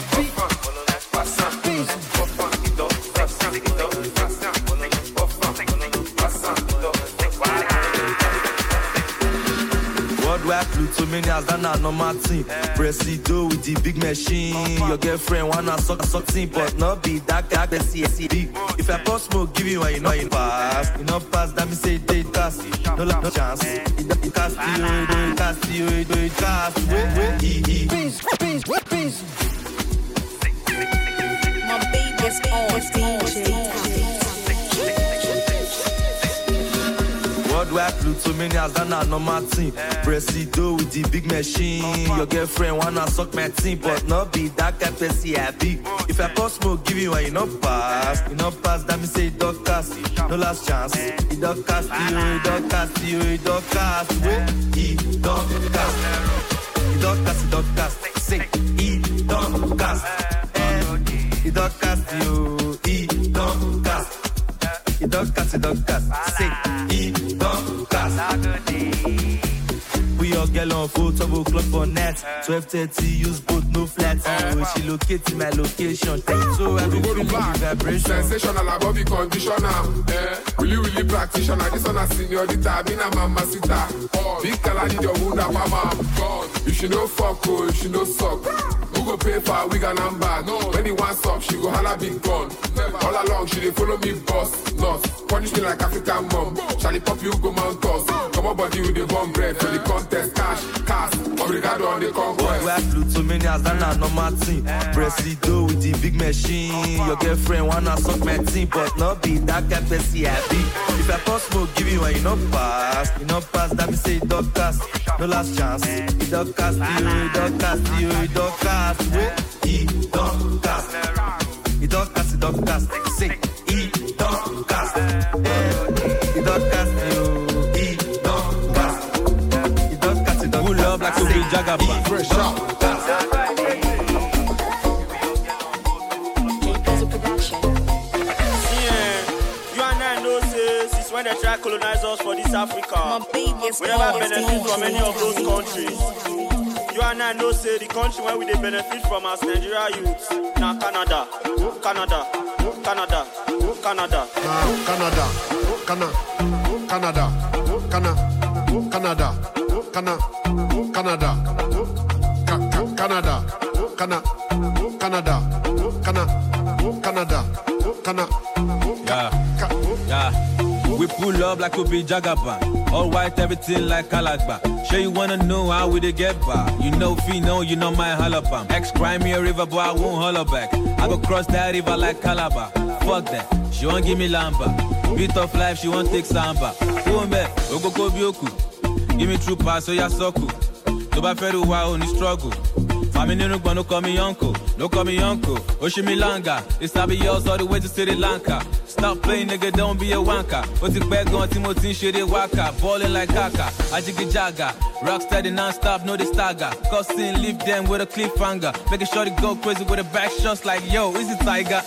Worldwide Pluto many as that not normal thing. Presido with the big machine. Your girlfriend wanna suck something, but not be that guy. If I pour smoke, give you what you know you pass. You know pass, that me say they cast. No chance. It cast you. Peace. My baby's on DJ. Worldwide Pluto many as that not normal thing. Presido with the big machine. Your girlfriend wanna suck my team, but not be that guy. If I pour smoke, give you what you know pass. You know pass, that me say dog cast. No last chance. It dog cast you. It dog cast. Say it dog cast. It dog cast you. It dog cast. It dog cast. Say it dog cast. We all get on 4 o'clock for net. 12:30, use both, no flats. When she located my location, so I will go to back. Vibration. Sensational, above the conditioner. Really practitioner. This one a seniorita, me na mama sita. Big color need your wound up, mama. You should know fuck, you should know suck. Who go pay for a wig and number? No. When he wants up, she go holla big gun. All along, she dey follow me boss. Nuts. Punish me like African mom. Charlie pop you go mount toss. Come on body with the bomb bread for the contest. Cash. Obrigado on the conquest. Worldwide Pluto many as that not normal thing. Presido with the big machine. Your girlfriend wanna suck my team, but not be that guy. If I pour smoke, give you what you know pass. You know pass, that me say dog cast. No last chance. It dog cast you. It dog cast. It dog cast. Say it dog cast. It dog cast you. Who love like a big jagaba? Fresh out. You and I know since when they try to colonize us for this Africa, we never benefit from any of those countries. You and I know the country where we they benefit from as Nigeria youths. Now Canada. Canada, Canada. Canada, Canada, Canada, Canada, Canada, Canada, Canada, Canada, Canada. Yeah. We pull up like we be Jagaban. All white, everything like Kalakba. Sure you wanna know how we dey get by. You know Fino, you know my halabam. Ex-crime me a river, but I won't holler back. I go cross that river like Calabar. Fuck that, she won't give me lamba. Beat of life, she won't take samba. Ome, Ogoko Bioku. Give me true pass, so ya soku. Toba Feru wa only struggle. Family no gonna call me uncle, no call me uncle. Oshimilanga, it's Sabi yours all the way to Sri Lanka. Stop playing, nigga, don't be a wanker. What's it back on Timothy, shit, waka. Ballin' like Kaka, Ajiki Jaga. Rock steady non-stop, no the stagger. Cussing, leave them with a cliffhanger. Making sure they go crazy with a back shots like, yo, is it Tiger?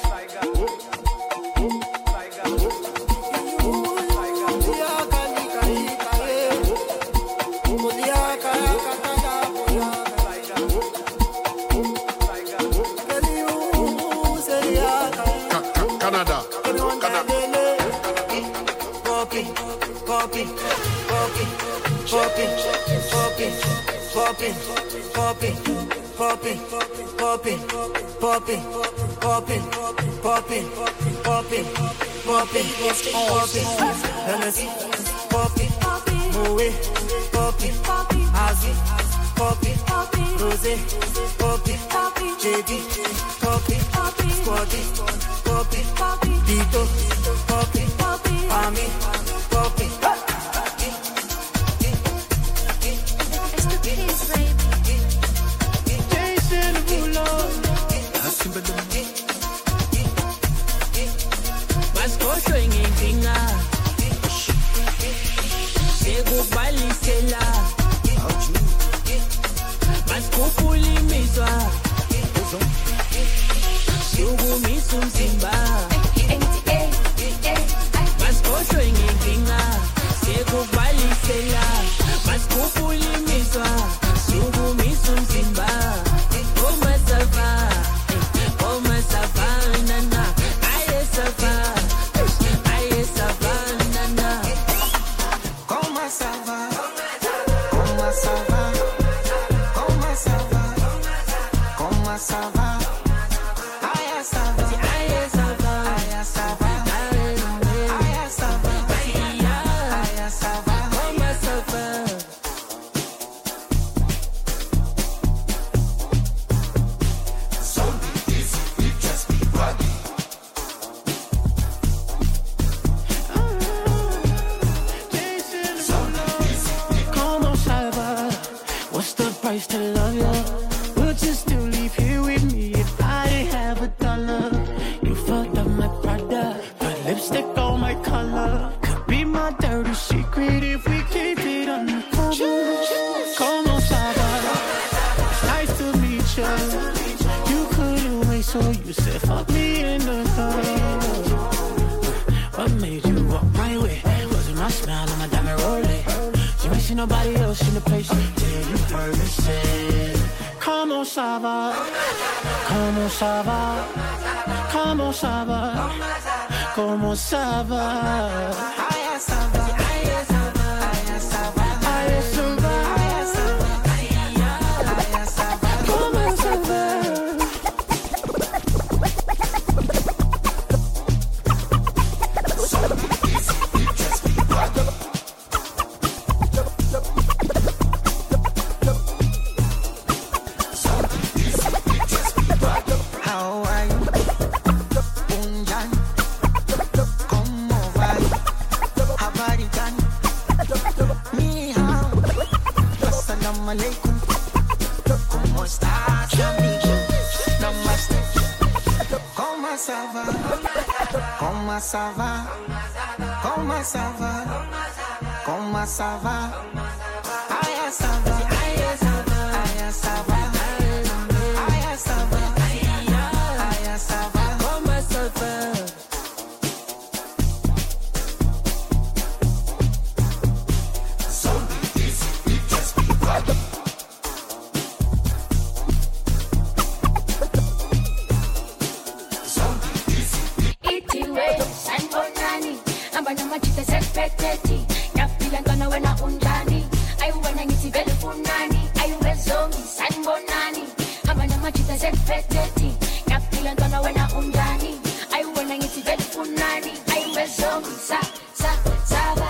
bonani. Abana machita zefeteti. Kapila ntona wena undani. I wanna get it very funani. I will song sa sava. Sava.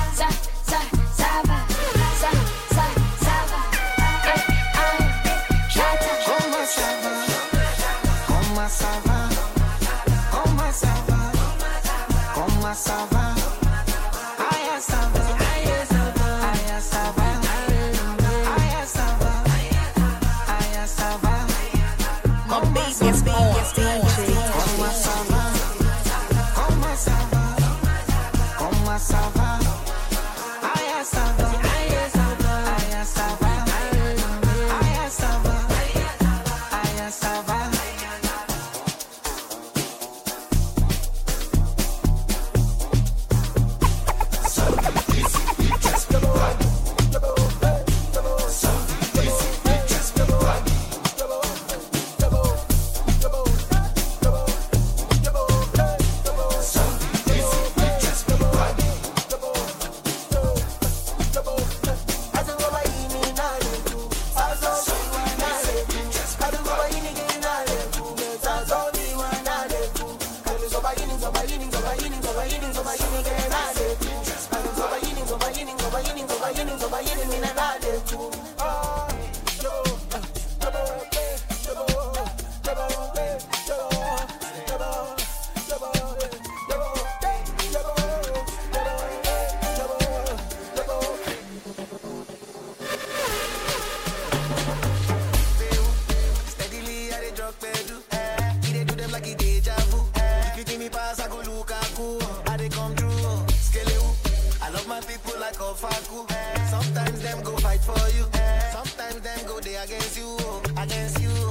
Sometimes them go fight for you. Sometimes them go there against you. Against you.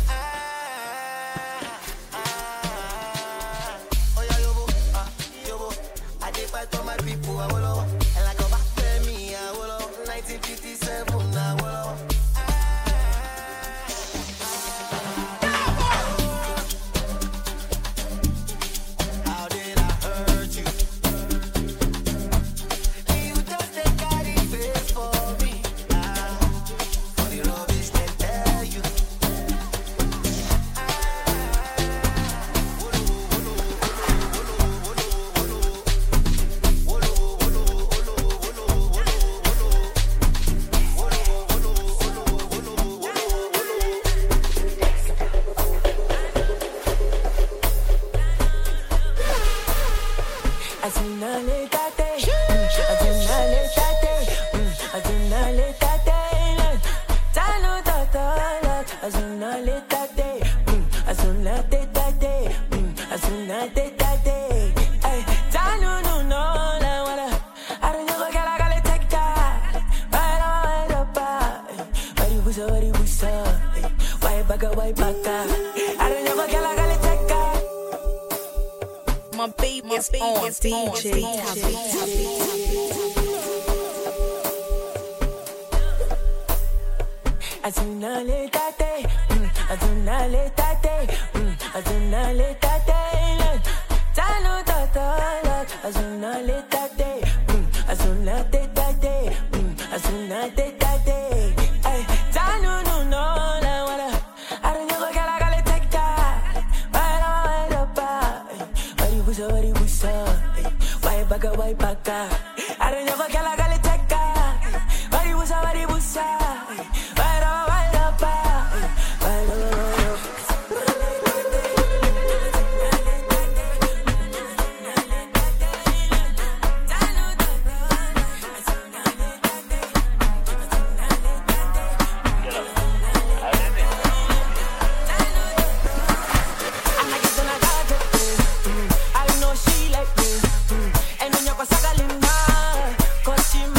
Oh yeah, yobo. I did fight for my people. I will. And like a back to me, I will. 1957, I will. My baby is on DJ. She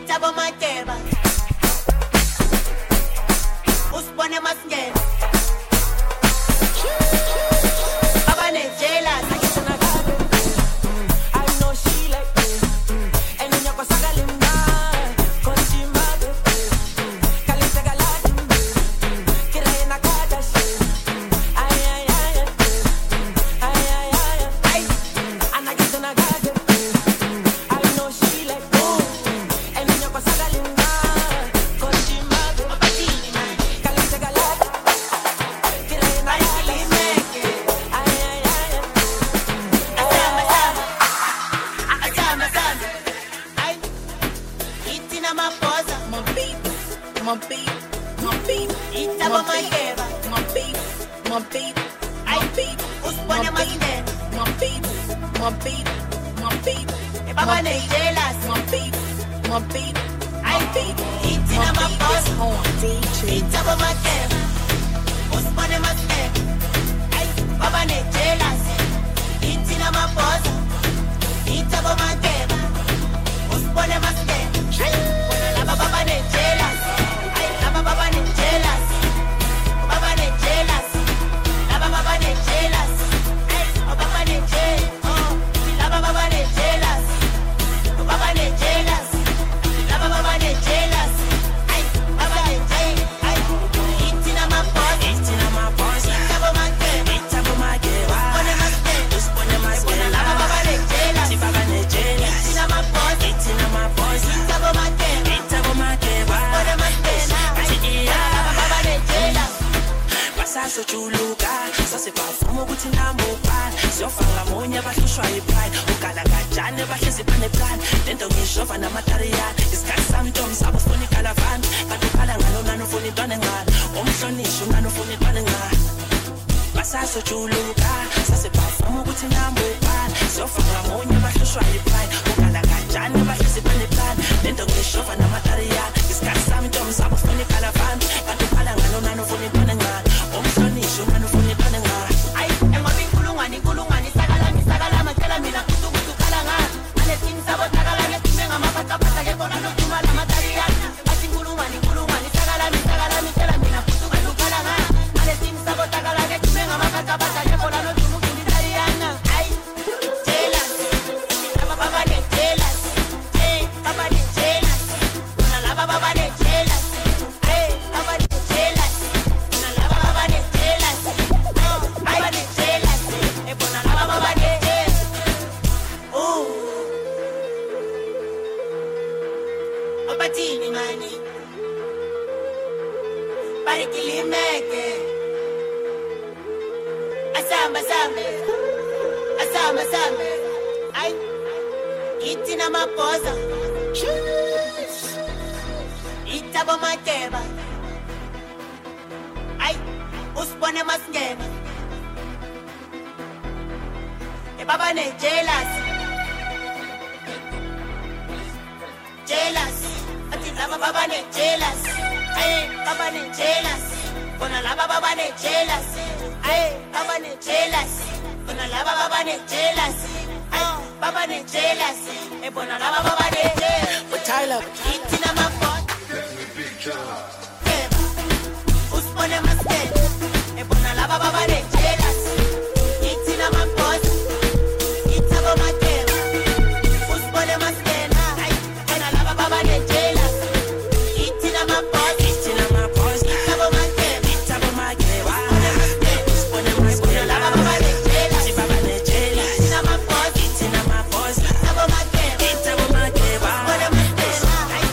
Itabo Makeba. Uspone Masngena. Baba ne jealous. I know she like me. And in your Pasagalimba, Conchima, Kalisagalat, Kirena Kadashi. Ay, and I get on a garden. I know she like me. And in your Pasagalimba, Conchima, Kalisagalat, Kirena my beat. Itabo Makeba. My beat. Uspone Masngena. My beat. Baba ne jealous. My beat. Itina Maposa. Itabo Makeba. Uspone Masngena. Baba ne jealous. Itina Maposa. Itabo Makeba. Uspone Masngena. Baba ne jealous. Baba ne jealous. Baba ne jealous. Baba ne jealous. Baba ne jealous. Baba ne jealous. Baba ne jealous. Baba ne jealous. Baba ne jealous. Itina Maposa. Itabo Makeba. Uspone Masngena. Baba ne jealous. Itina Maposa. Itabo Makeba. Uspone Masngena. Baba ne jealous. Basaso chuluka, sase bafumo kuthi namupa. Siyofanga munye bahlushwa yipride. Ukala kajane bahlezi pane plan. Lento ngishova namatariya. Isikhathi sami ntombi sabo ufuna ikalavan. Kanti ukhala ngalo nani ufuna intwana engani. Umhlonishwa nani ufuna intwana engani. Basaso chuluka, sase bafumo kuthi namupa. Siyofanga munye bahlushwa yipride. Ukala kajane bahlezi pane plan. Lento ngishova namatariya. Isikhathi sami ntombi sabo ufuna ikalavan. Kanti ukhala ngalo nani ufuna intwana engani. Umhlonishwa nani ufuna intwana engani. Inkulungwane sakala matela mina kutu kala nga. Ale tin sabo takala ngetume ngamapata ke kona no tuma la matariana. Basi inkulungwane sakala mitela mina kutu kala nga. Ale tin sabo takala ngetume ngamapata ke kona no tuma kunitariana. Jealous. Baba ne jealous. Baba ne jealous. La baba ne jealous. Baba ne jealous. La baba ne jealous. Baba ne jealous. Baba ne jealous. Oh. Obatini mani. Barikilimeke. Asamba. Ay. Itina Maposa. Itabo Makeba. Ay. Uspone Masngena. Baba ne jealous. Ati lava baba ne jealous. Baba ne jealous. Bona lava baba ne jealous. Baba ne jealous. Bona lava baba ne jealous. Baba ne jealous. Bona lava baba ne jealous. But Tyler, Itina Maposa. Uspone Masngena. Bona lava baba ne jealous. Itina Maposa. Itabo Makeba. Uspone Masngena. Bona lava baba ne jealous. Itina Maposa. Itabo Makeba. Uspone Masngena. Lava baba ne jealous. Itina Maposa. Itabo Makeba. Uspone Masngena.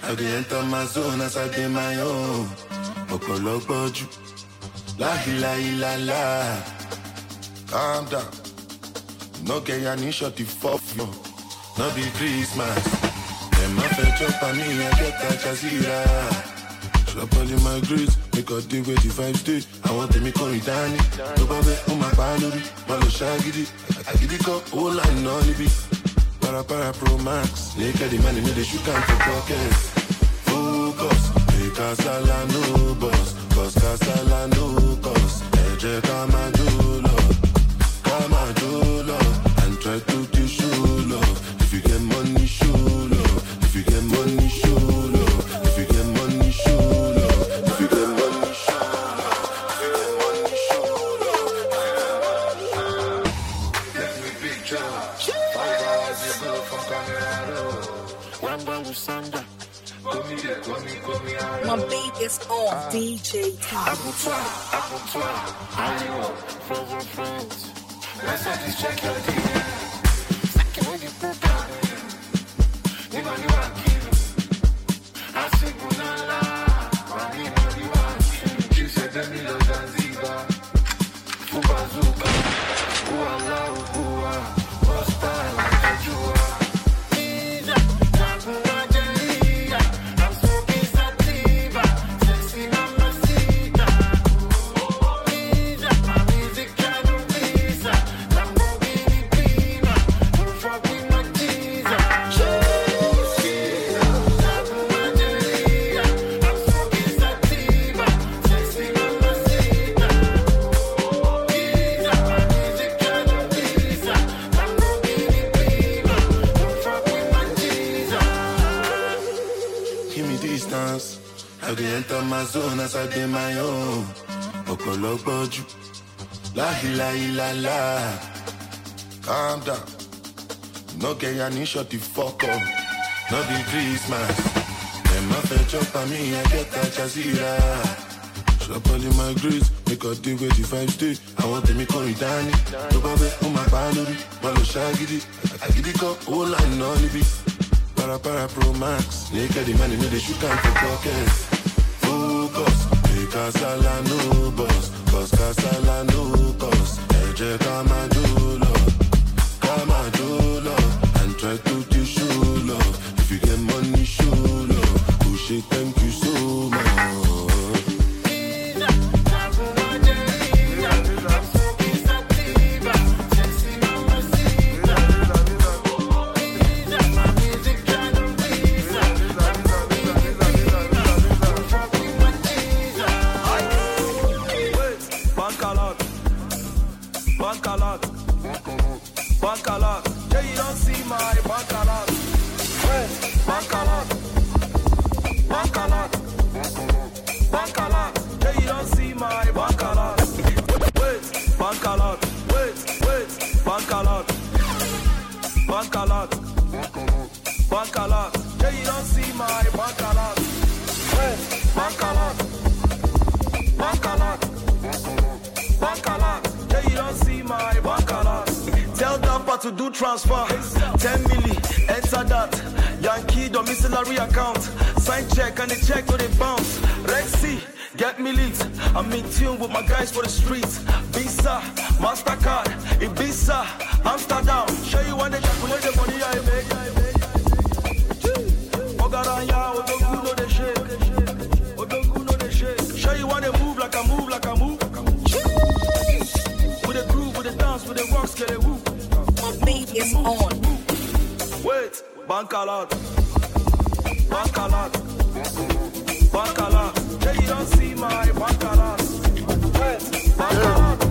I dey enter my zone as I dey my own. Okologbonju, la la la. Calm down. No get ya ni shot the fuck yo. No be Christmas. Them my fetch up on me, I get that Jazira. Shop all in my grace, make a deal with the 5 stay. I want to make on Danny. Tobabe, my paluri, Malo Shagidi. I get it up, all line on the beat. Para Pro Max. Naked the money, me the shoot count for pockets. Focus, make a sala no boss. Cause Casala no cost. Eje kama do love, and try to teach you love. If you get money, show love. If you get money, show love. If you get money, show love. If you get money, show love. If you get money, show love. Get me picture. 5 hours you go from Camerado. One bang with Sandra. Come me, My beat is on DJ Top. I know, friends. Let's just check your DM. Second when you put down, you know you are killing. I say Bunala, Mami Mami Washi. She said the middle Zanzibar, Fubazuka, Uala Ua, Osta like Jua. I'm smoking sativa, sexy mamacita. My music can't visa. I dey enter my zone as I dey my own. Okologbonju, la la. Calm down. No get ya ni shut the fuck up. No be Christmas. Them my fetch up on me, I get that Jazira. Shop all in my grace, make a deal with the 5 stay. I want to make on Danny. Tobabe, my paluri, Malo Shagidi. I get it up, all line on the beat. Para Pro Max. Naked the money, me the shoot count for pockets. Focus, make a sala no boss. Cause Casala no cost. Eje kama do love. And try to teach you love. If you get money, show love. Push it, thank you so much. Bankalot, yeah, you don't see my bankalot. Bankalot, yeah, you don't see my bankalot. Bankalot, yeah, you don't see my bankalot. Bankalot, yeah, you don't see my bankalot. Tell Dampa to do transfer. 10 milli, enter that. Yankee domiciliary account. Sign check and the check to the bounce. Rexy, get me leads. I'm in tune with my guys for the streets. Visa, MasterCard, Ibiza, Amsterdam. Show you when they calculate the money I make. Ogaranya, Odogu no they shake. Show you when they move like I move. With the groove, with the dance, with the rocks, get it woo. My beat is on. Wait, Bankalot. Yeah, you don't see my Bankalot. Wait, Bankalot.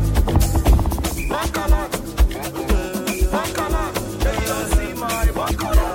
Yeah, you don't see my Bankalot.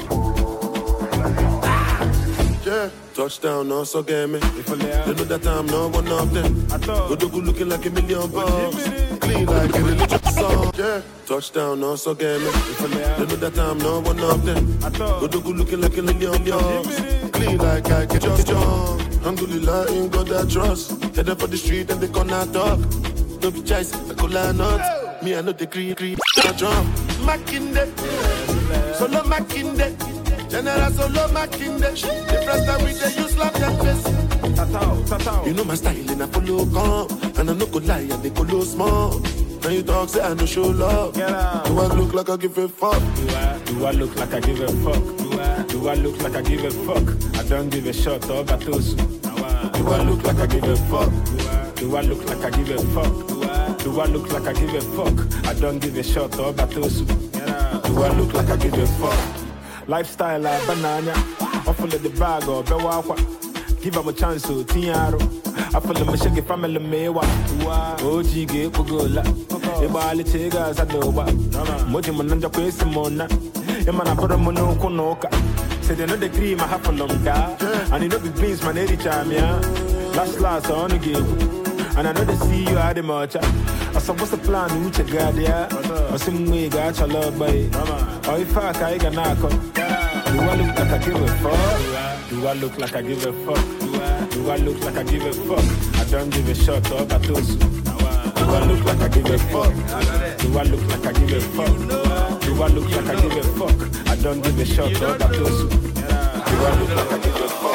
Yeah, touchdown, also get me. They know that I'm not one of them. Odogu looking like $1 million. Clean like a religious song. Yeah, touchdown, also get me. They know that I'm not one of them. Odogu looking like $1 million. Clean like I can just jump. Alhamdulillah, in God I trust. Head up for the street and they gonna talk. Don't be choice, I could line up. Me, I know the creep, I jump. Mackin' Solo Mackin' General Solo Makinde. The first time we dey use lap them face. Tatao. You know my style in a follow come. And I no go lie, and they go low small. Now you talk, say I no show love. Do I look like I give a fuck? Do I look like I give a fuck? Do I look like I give a fuck? I don't give a shot or batosu. Do I look like I give a fuck? Do I look like I give a fuck? Do I look like I give a fuck? I don't give a shot or batosu. Do I look like I give a fuck? Lifestyle like banana. Offer the bag or bewakwa. Give them a chance to Tiaro. I feel like my shaggy family mewa. OG get Pugola. Ibali Tegas at Doba. Mojimananja Quesimona. Emana Poromono Konoka. Say they know the cream I have for long car. And you know the beans man every time, yeah. Last on the game. And I know they see you at the march. I said, what's the plan? Which a god, yeah? Or some way got your love by it. Or if I can knock on. Do I look like I give a fuck? Do I look like I give a fuck? Do I look like I give a fuck? I don't give a shot or batosu. Do I look like I give a fuck? Do I look like I give a fuck? Do I look like I give a fuck? I don't give a shot or batosu. Do I look like I give a fuck?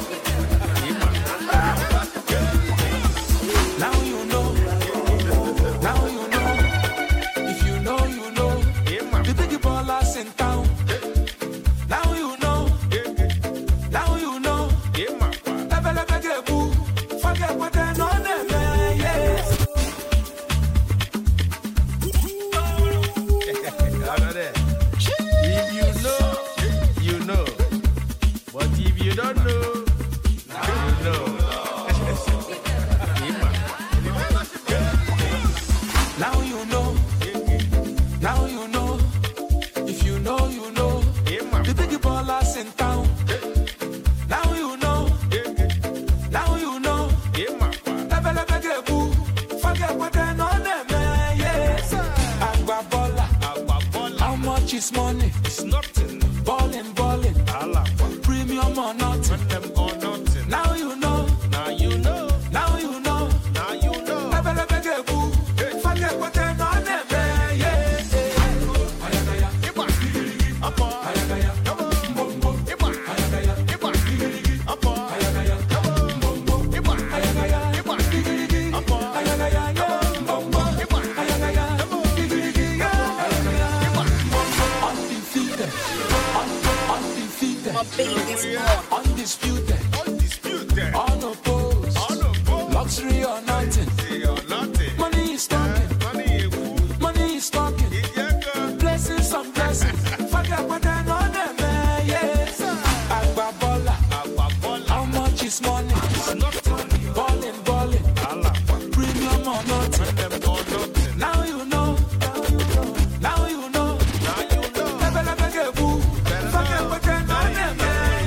Now you know. Now you know. If you know, you know. The big ballers in town. Now you know. Now you know. Forget what they know them, yes. If you know, you know. But if you don't know, now you know. Now you know. Now you know. If you know, you know. The big ballers in town. Now you know. Now you know. Forget what they know them, yes. Agba baller. How much is money? It's nothing. Ballin'. Premium or nothing. Now you know. Now you know. Now you know. Now you know. Forget what they know them, yes. Undefeated. My baby's Undisputed. Unopposed. Luxury or nothing. Money is talking. Money is talking. Blessings on blessings. Forget what they know them, yes. Agba baller. How much is money? Ballin'. Premium or nothing. Now you know. Now you know. Forget what they know them,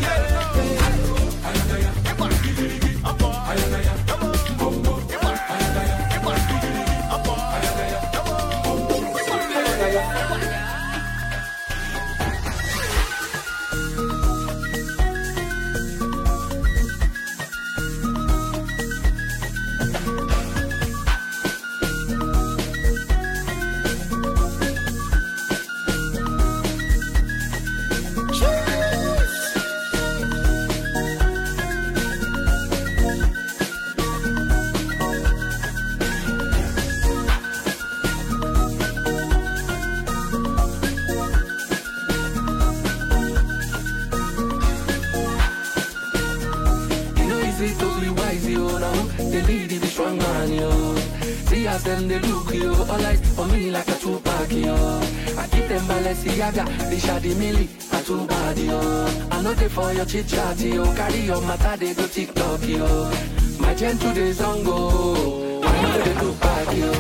Them they look you all eyes for me like a Tupac yo. I keep them Balenciaga, they shady milli, a too bad yo. I know they for your chit chat yo, carry your matter they go TikTok yo. My gentle days on go, I know they Tupac yo.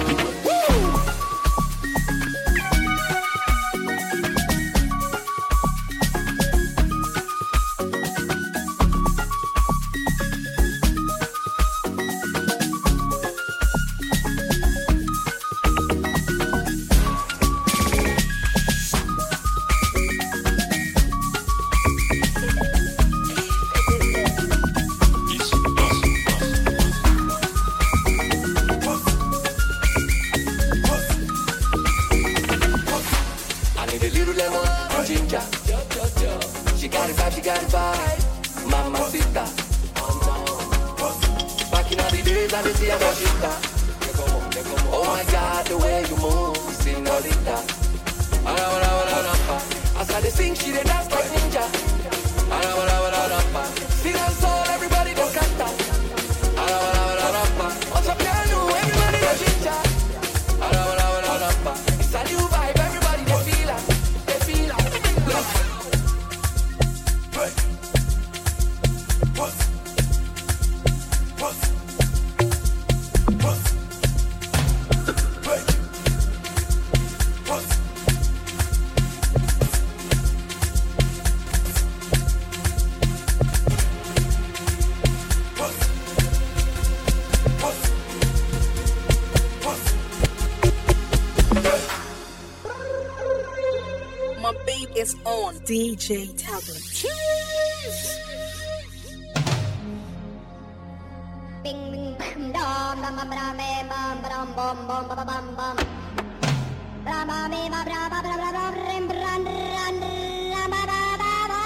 She got it vibe. Mamacita. Back in all the days I didn't see a Moshita. Oh my God, the way you move, señorita. As I sing, she dey dance like ninja. See that soul, everybody just canta. What's up, piano? Everybody a ginger. It's a new vibe, everybody they feel it. Is on DJ Tablet. Bing bing dom bam bam bam bam bam bam bam bam bam bam. Bra ba me ba bra ba bra bra bra rim bran ran ra ba ba ba ba.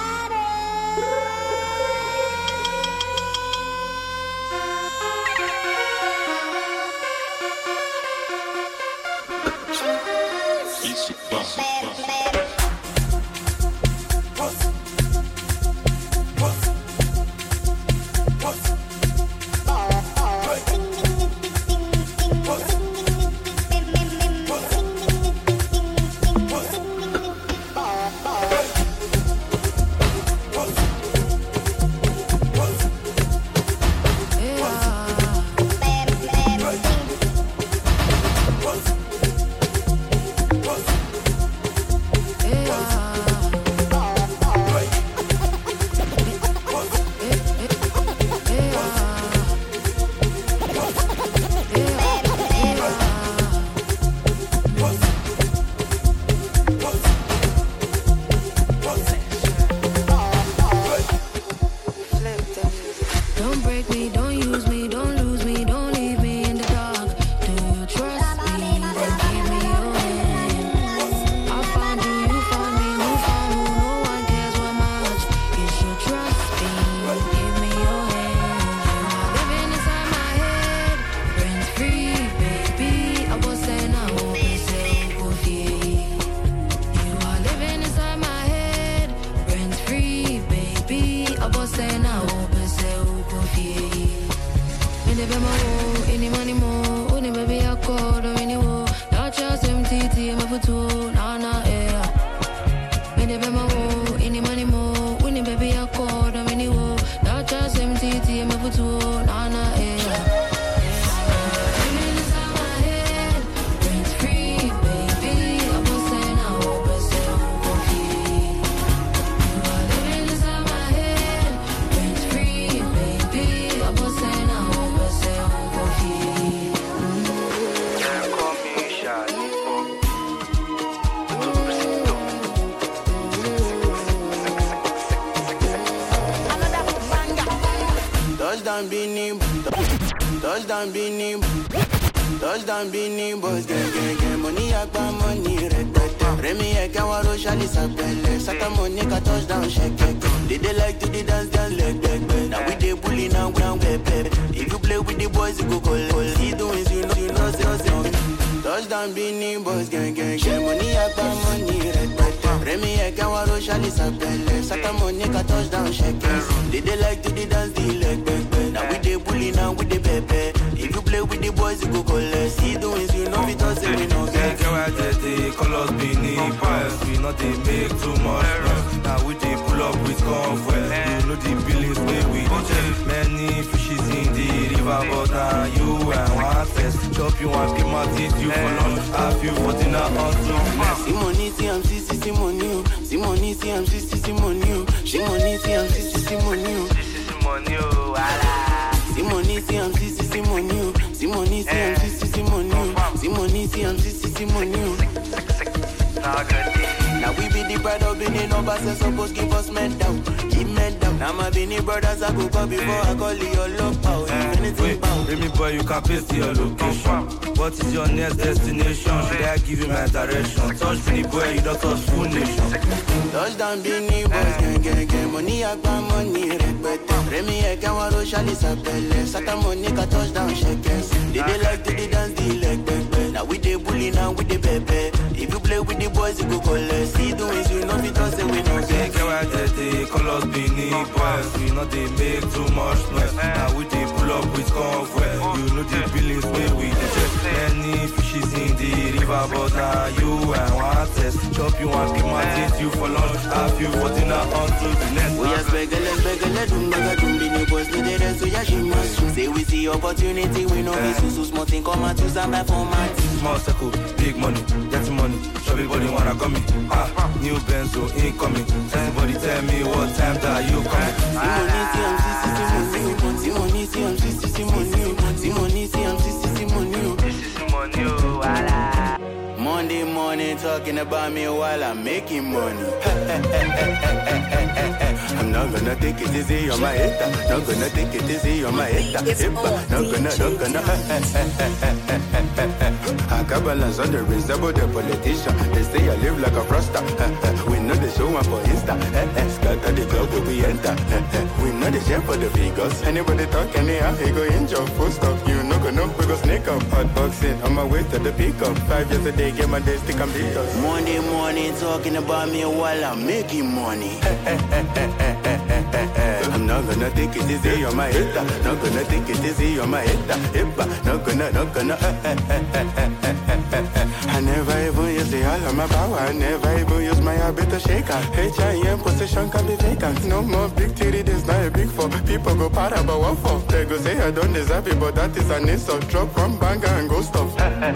Touchdown Beanie Boys, gang, money agba money retete. Remy Ekawaro Shali Sapele, Saka Monica touchdown shake. They like to the dance leg. Now we dey bully now ground pepe. If you play with the boys, you go call. See doings, you know. Touchdown Beanie Boys, gang, money agba money retete. Remy Ekawaro Shali Sapele, Saka Monica touchdown shake. They like to the dance leg. Now we dey bully now with the pepe. If you play with the boys, you go collect. See doings, you know it all, say we no get. The colors beneath us, we not they make too much noise. Now we they pull up with comfort. You know the billings where we check. Many fishes in the river, but now you and one test. Chop you and keep my teeth you for lunch. Have you for dinner on two. Simoni, CMC, Simoni, Simoni, CMC, Simoni, Simoni, CMC, Simoni, Simoni, wala. Simoni, CMC, Simoni, Simoni, CMC, Simoni, Simoni, CMC, Simoni. Now we be the pride of Benin, no boss supposed give us men down. Keep men down. Now my Benin brothers I go call before I call your love power. Anything bound. Baby boy, you can paste your location. What is your next destination? Should I give you my direction? Touch Benin boy, you don't touch full nation. Touchdown Benin boys, gang. Money agba money repete. Remy Ekanwaro Charlie Sapele. Sata Monica touchdown shakers. They like to dance the leg back. Now we dey bully, now we dey pepe. If you play with the boys, you go collect. See the ways you know because we know. They call us Benin boys. We know they make too much noise. Now we dey pull up with convoy. You know the billings where we dey. Many fishes in the river, but now you and one test. Chop you and big man taste you for lunch. Have you for dinner until the next. We are begele, Benin boys do the rest, so yeah, she must. Say we see opportunity, we know this so small thing come out to some format. Small circle, big money, get money. Everybody wanna come in. New Benzo incoming. Everybody tell me what time that you coming. Monday morning talking about me while I'm making money. I'm not gonna take it easy on my head. Not gonna take it easy on my head. Not gonna. I got balance on the reservoir, the politician. They say I live like a froster. We know the show one for Insta. Scatter the club where we enter. We know the share for the figures. Anybody talk anyhow, he go injure. Full stop, you know gonna we go sneak up. Hot boxing on my way to the peak up. 5 years a day, get my day stick and beat us. Monday morning talking about me while I'm making money. I'm not gonna take it easy on my head. Not gonna take it easy on my head. Not gonna. I never even use the all of my power. I never even use my habit to shake her. HIM position can be vacant. No more big titty, this not a big four. People go para about what for? They go say I don't deserve it, but that is an insult. Drop one banger and go stop.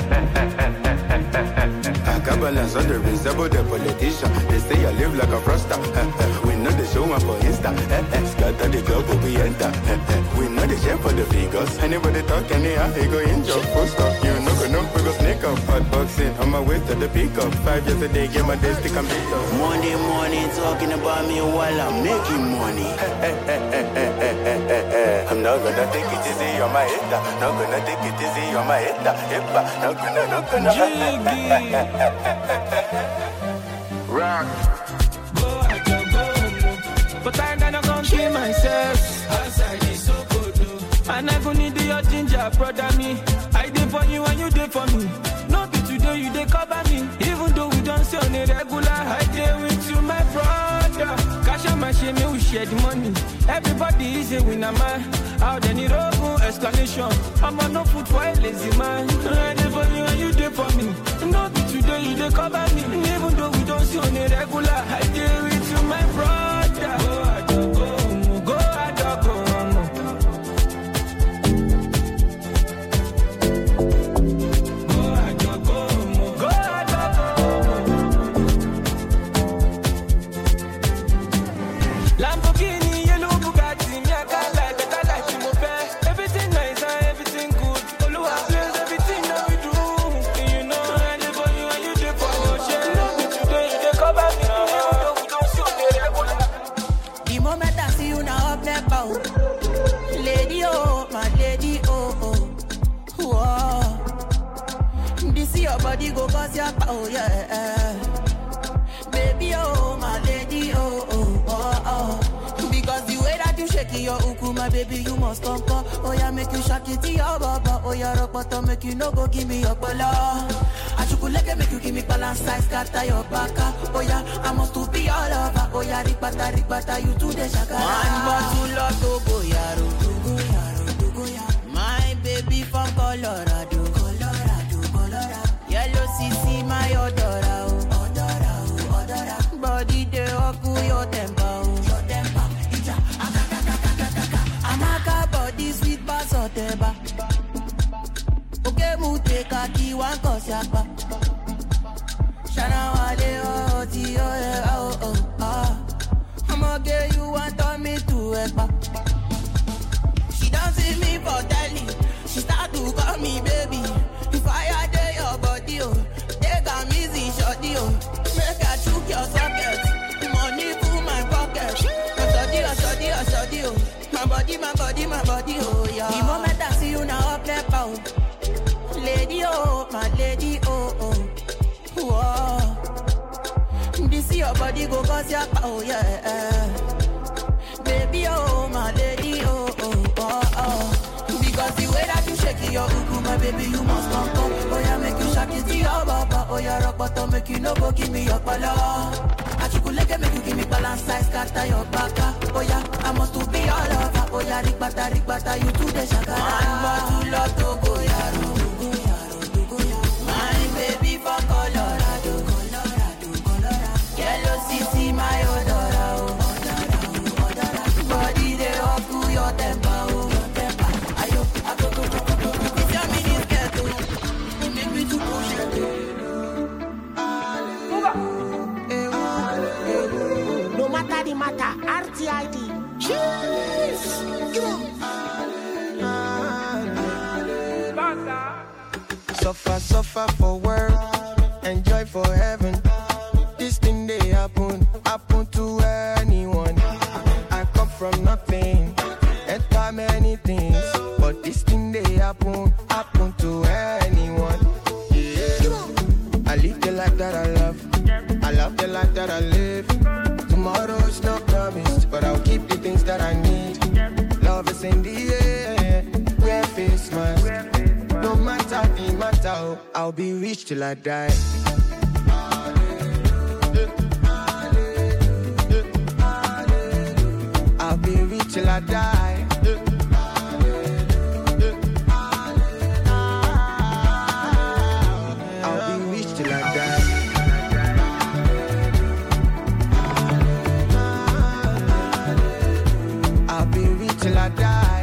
I got balance on the reservoir, the politician. They say I live like a froster. We know the show one for Insta. Scatter the club where we enter. We know the share for the figures. Anybody talk anyhow, he go injure. Full stop, you know we go sneak up. Hot boxing on my way to the peak up. 5 years a day, get my day stick and beat up. Monday morning talking about me while I'm making money. I'm not gonna take it easy on my head. Not gonna take it easy on my head. Not gonna. Rock. But I'm not gonna kill myself. Outside is so good, and I go need your ginger, brother me. I did for you and you did for me. No be today you dey cover me. Even though we don't see on a regular, I dey with you, my brother. Cash on my shame, we share the money. Everybody is a winner, man. Out any road explanation. I'm on no food for a lazy man. I did for you and you did for me. No be today you dey cover me. Even though we don't see on a regular, I dey with you, my brother. Body go cause your oh yeah, baby oh my lady oh. Because the way that you shake your uku, my baby you must come. Oh yeah, make you shake it to your baba. Oh yeah, rock bottom make you no go give me your bala. I chukuleke make you give me balance size, scatter your baka. Oh yeah, I must to be all over. Oh yeah, rikbata you to the shakara. One bottle of Togo yaro. My baby from Colorado. Yellow CC my odora. Body de oku your temper. Amaka body sweet bass oteba. Okay mute kaki wan kosiapa. Shana wale oh ti oh. I'ma get you want turn me to a pop. She don't see me for telly. She start to call me baby. If I had your body, oh, they got me in shorty, oh. Make a troop your socket. Money full my pocket. Osodi, oh. My body, oh yeah. The moment I see you now, up there, bow. Lady, oh, my lady, oh, oh. Whoa. This your body go cause your power, yeah. Baby, oh, my lady, oh, oh, oh, oh. Because the way that you shake your uku, my baby, you must come. Oh, yeah, make you shake it to your baba. Oh, yeah, rock bottom, make you no go give me your color. Achukuleke, make you give me balance size, scatter your baka. Oh, yeah, I must to be all over. Oh, yeah, rikbata, you to the shakara. I'm about to love to go, yaro. My baby for Colorado. Yellow CC, my odora, oh. Body, they up to your temper, oh. No matter the matter, RTID. Cheers! Suffer for work, enjoy for heaven. This thing they happen to anyone. I come from nothing, enter many things, but this thing they happen to anyone. I live the life that I love the life that I live. Tomorrow's not promised, but I'll keep the things that I need. Love is in the air, wear face mask. No matter the matter, I'll be rich till I die. I'll be rich till I die. I'll be rich till I die. I'll be rich till I die.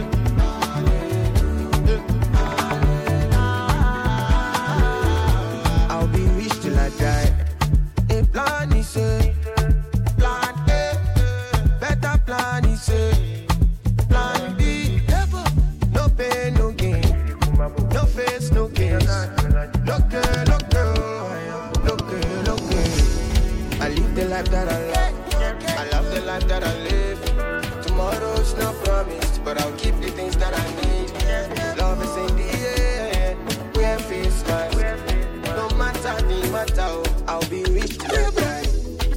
I'll be rich till I die. A plan is a plan A, better plan is a plan B. No pain, no gain, no face, no gains. Look good. I live the life that I love. I love the life that I live. Tomorrow's not promised, but I'll keep the things that I need. Love is in the air, wear face mask. No matter the matter, I'll be rich till I die.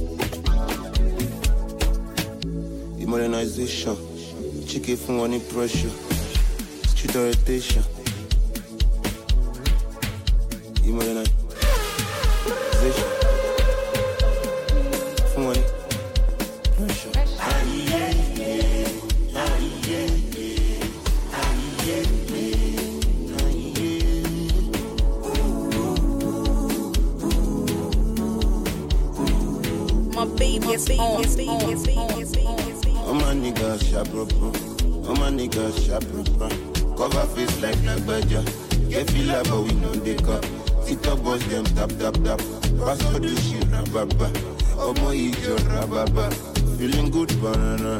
Modernization, chicken from one pressure, street orientation. Modernization. My baby is on. All my niggas sharp bro. All my niggas sharp bro. Cover face like Badger. Get feel like but we know they cup. Sit up boss them tap. Pass for the shit rababa. Oh my ego rababa. Feeling good banana.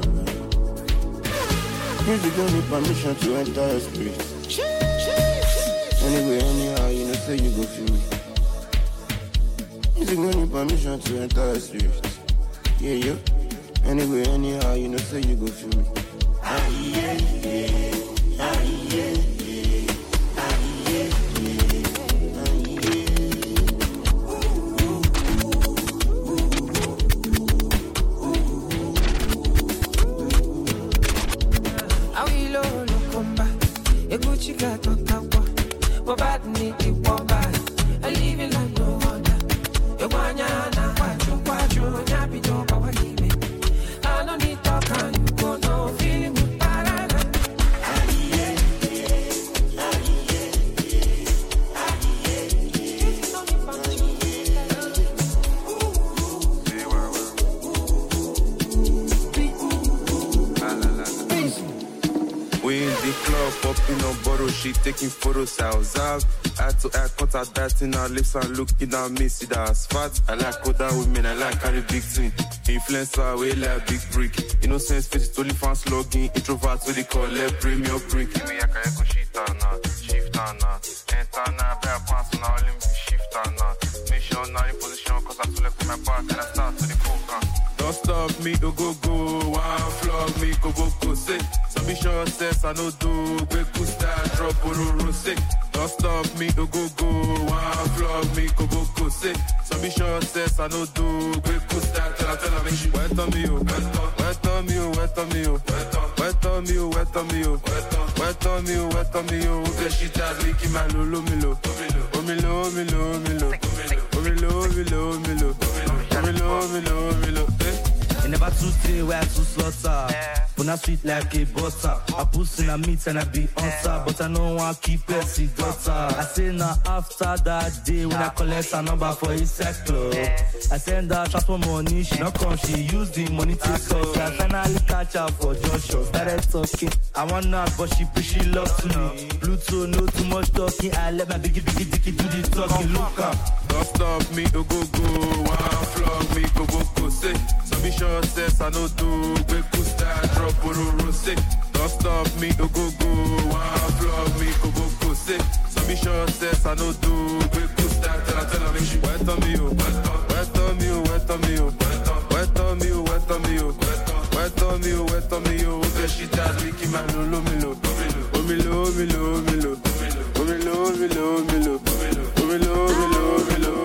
Music don't need permission to enter your spirit. Anyway, anyhow, you know say you go feel me. Music don't need permission to enter your spirit. Yeah. Anyway, anyhow, you know say you go feel me. She taking photos outside. Eye to eye contact, that in her lips and looking at me, see that's fat. I like older women, I like carry big thing. Influencer, we like big brick. Innocence, face it, only fans logging. Introverts, what they call it, premium brick. Me, I can go shift on now. Enter now, bear pants now, let me shift on now. Make sure now in position, cause I pull up in my back and I start to the coca. Don't stop me to go, one flog me, go, say. Some be sure says I no do, quick style, drop, say. Don't stop me to go, one flog me, go, say. Some be sure says I no do, quick style, tell her, make she wet on me, wet on me, wet on me, wet on me, wet on me, wet on me, wet on me, okay, she does me, keep my lulu, milo, milo, milo, milo, milo, milo, milo, milo, milo, milo, You never too thin, where to slaughter. But not sweet like a butter. I pussy in a meat and I be on top. But I know I keep it, see daughter. I say now after that day, when I collect a number for his sex club, I send her transfer money, she not come, she use the money to sell. I finally catch her for Joshua. Started talking, I want not, but she love to me. Bluetooth, no too much talking. I let my biggie dicky do the talking. Look up. Don't stop me to go, one flog me, go, say. Some be sure says I no do, quick style, drop, say. Don't stop me to go, one flog me, go, say. Some be sure says I no do, quick style, tell her, make she wet on me, wet on me, wet on me, wet on me, wet on me, wet on me, wet on me, okay, she does me, keep my lulu, milo, milo, milo, milo, milo, milo, milo, milo, milo.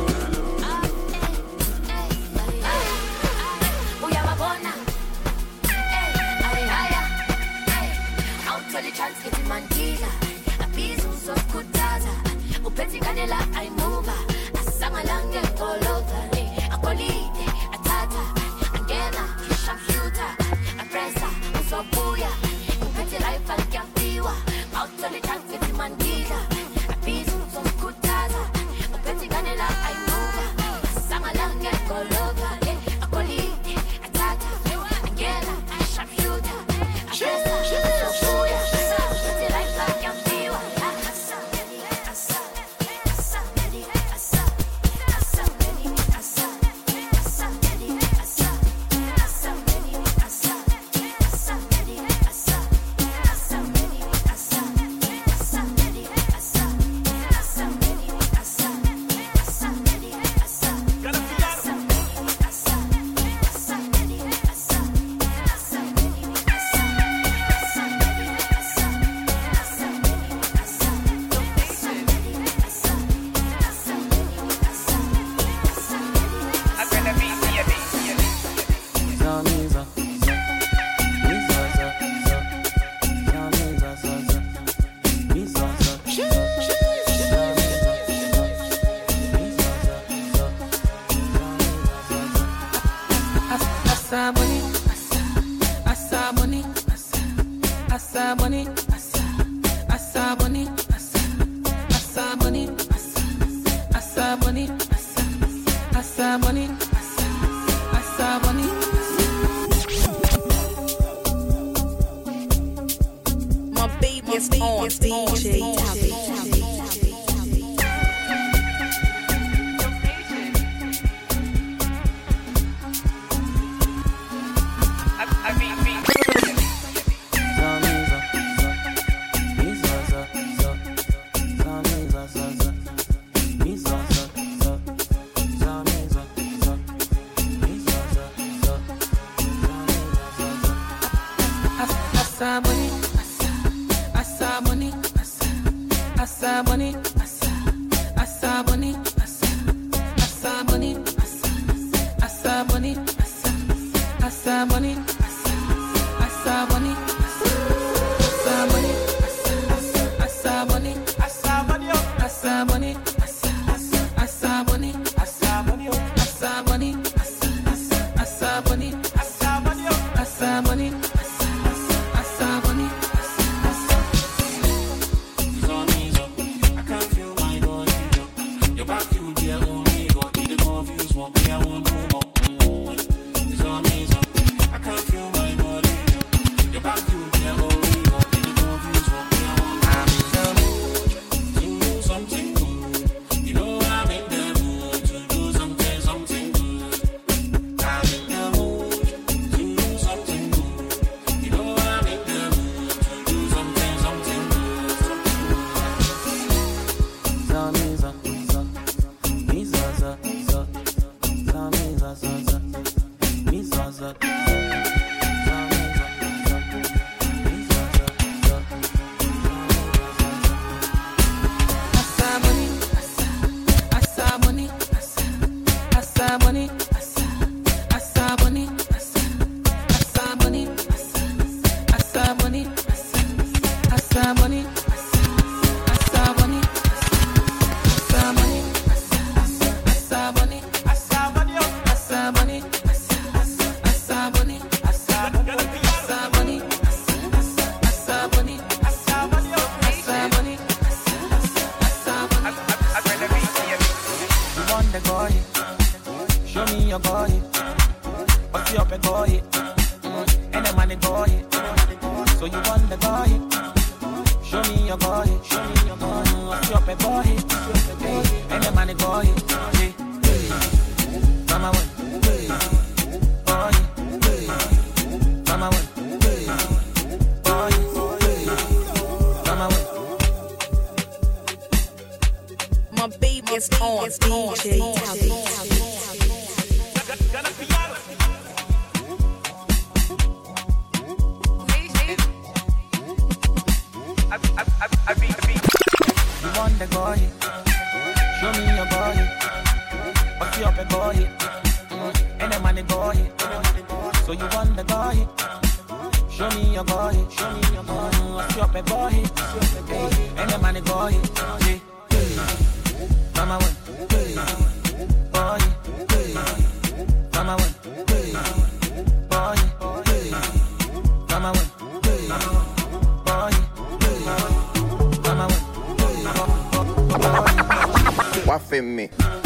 I move her, I sang along and all over. I colleague, I tata, Angela, sharpshooter, I press her, I saw booyah. Petty life and can't be out to the chance with the mandila. A piece of good tata, petty canela, I move her, I sang along and all over. I colleague, I tata, Angela, sharpshooter, I press her, I saw booyah. Petty life and can't be Asabani, Asabani, Asabani, Asabani, Asabani, you want the boy? Show me your boy. What's your boy? And the money boy. So you want the boy? Show me your boy. Show me your boy. What's your boy? And the money boy. Mama one. Boy. Mama one. Boy. Mama one. My baby is on DJ Tabby. You want the boy? Show me your boy. What's your boy? And the money boy. So you want the boy? Show me your boy. Show me your boy. What's your boy? And the money boy. Mama one. Boy. Mama one. Boy. Mama one. Waffle me.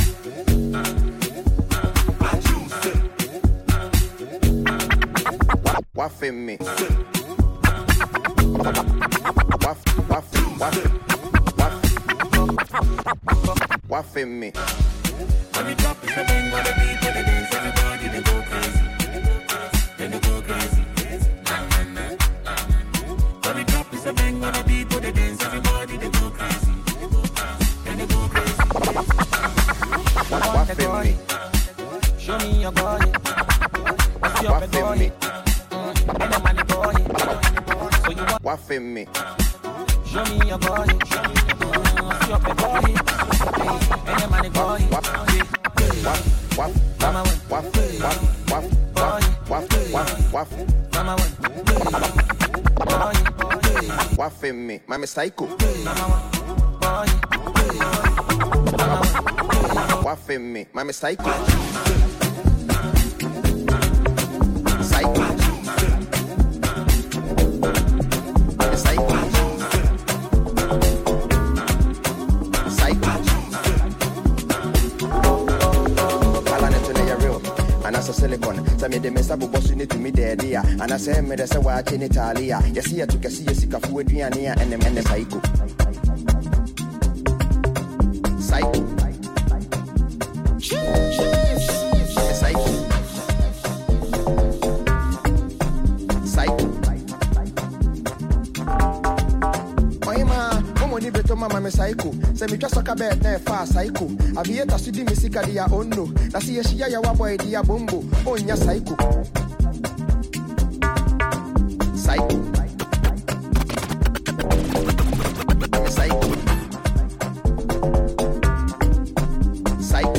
Waffle me. Waffle me. When we drop it, then gonna be to the dance, everybody they go crazy. Then they go crazy. When we drop it, then gonna be to the dance, everybody they go crazy. Then they go crazy. Want the boy? Show me your boy. What's your boy? And the money boy. So you want waffle me? Show me your boy. Show me your boy. What's your boy? And the money boy. Mama one. Mama one. Waffle me, mama psycho. Waffle me, mama psycho. Psycho. Psycho. Psycho. And as a silicon, some of the messabu boss you need to me there, dear. And I say, me, there's a watch in Italia. You see, you can see a sick of food, and the psycho. Psycho. Psycho. Psycho. Money better mama psycho. Say me just a bed na fa psycho. Aviator sudi me sika dia onno. Na see she ya wa boy dia bombo. Onya psycho. Psycho. Psycho. Psycho.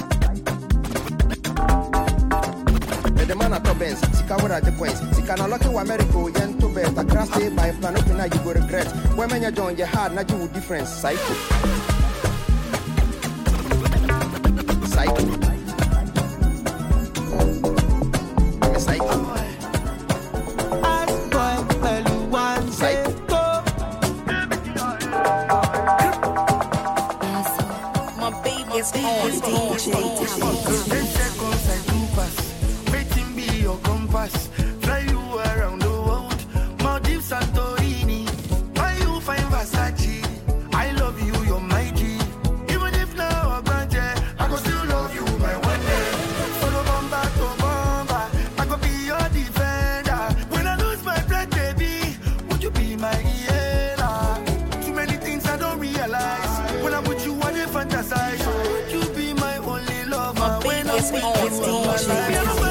The man at top ends, sika wora the coins. Sika na lucky wa America yen to bet. A crash day by plan up na you go regret. When you join your heart, na you difference. Psycho. Psycho. Psycho. Psycho. My baby is on DJ Tabby. Waiting be your compass. Fly you around the world. Maldives, Santorini. Why you find Versace? I love you, you're my G. Even if now I'm granted, I go still love you, my one day. Follow bomba to bomba. I go be your defender. When I lose my breath, baby, would you be my healer? Too many things I don't realize. When I'm with you, I dey fantasize. Would you be my only lover? My baby is on DJ Tabby.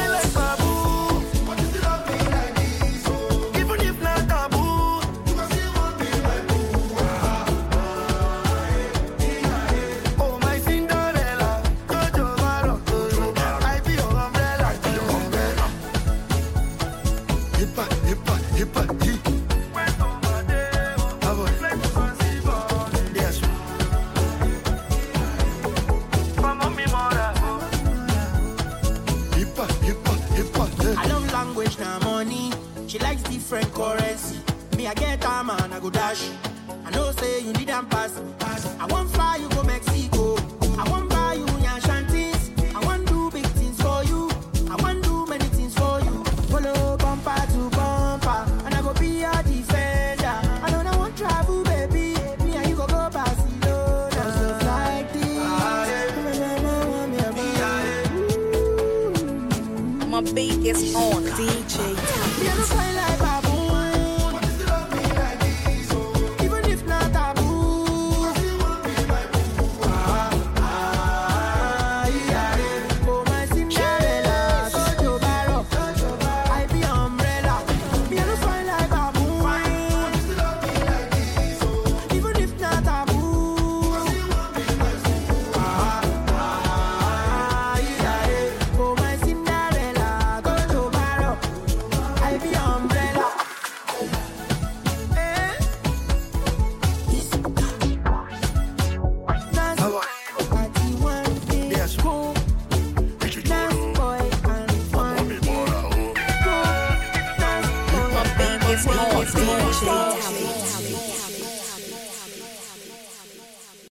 I love language, now money. She likes different currency. Me, I get a man, I go dash. I know say you need them pass. I won't fly you go Mexico. I won't buy you your shanties. I won't do big things for you. I won't do many things for you. Follow bumper to bumper, and I go be your defender. I don't want travel, baby. Me and you go Barcelona. Just like this. My beat is on DJ Talent. It's DJ Talent.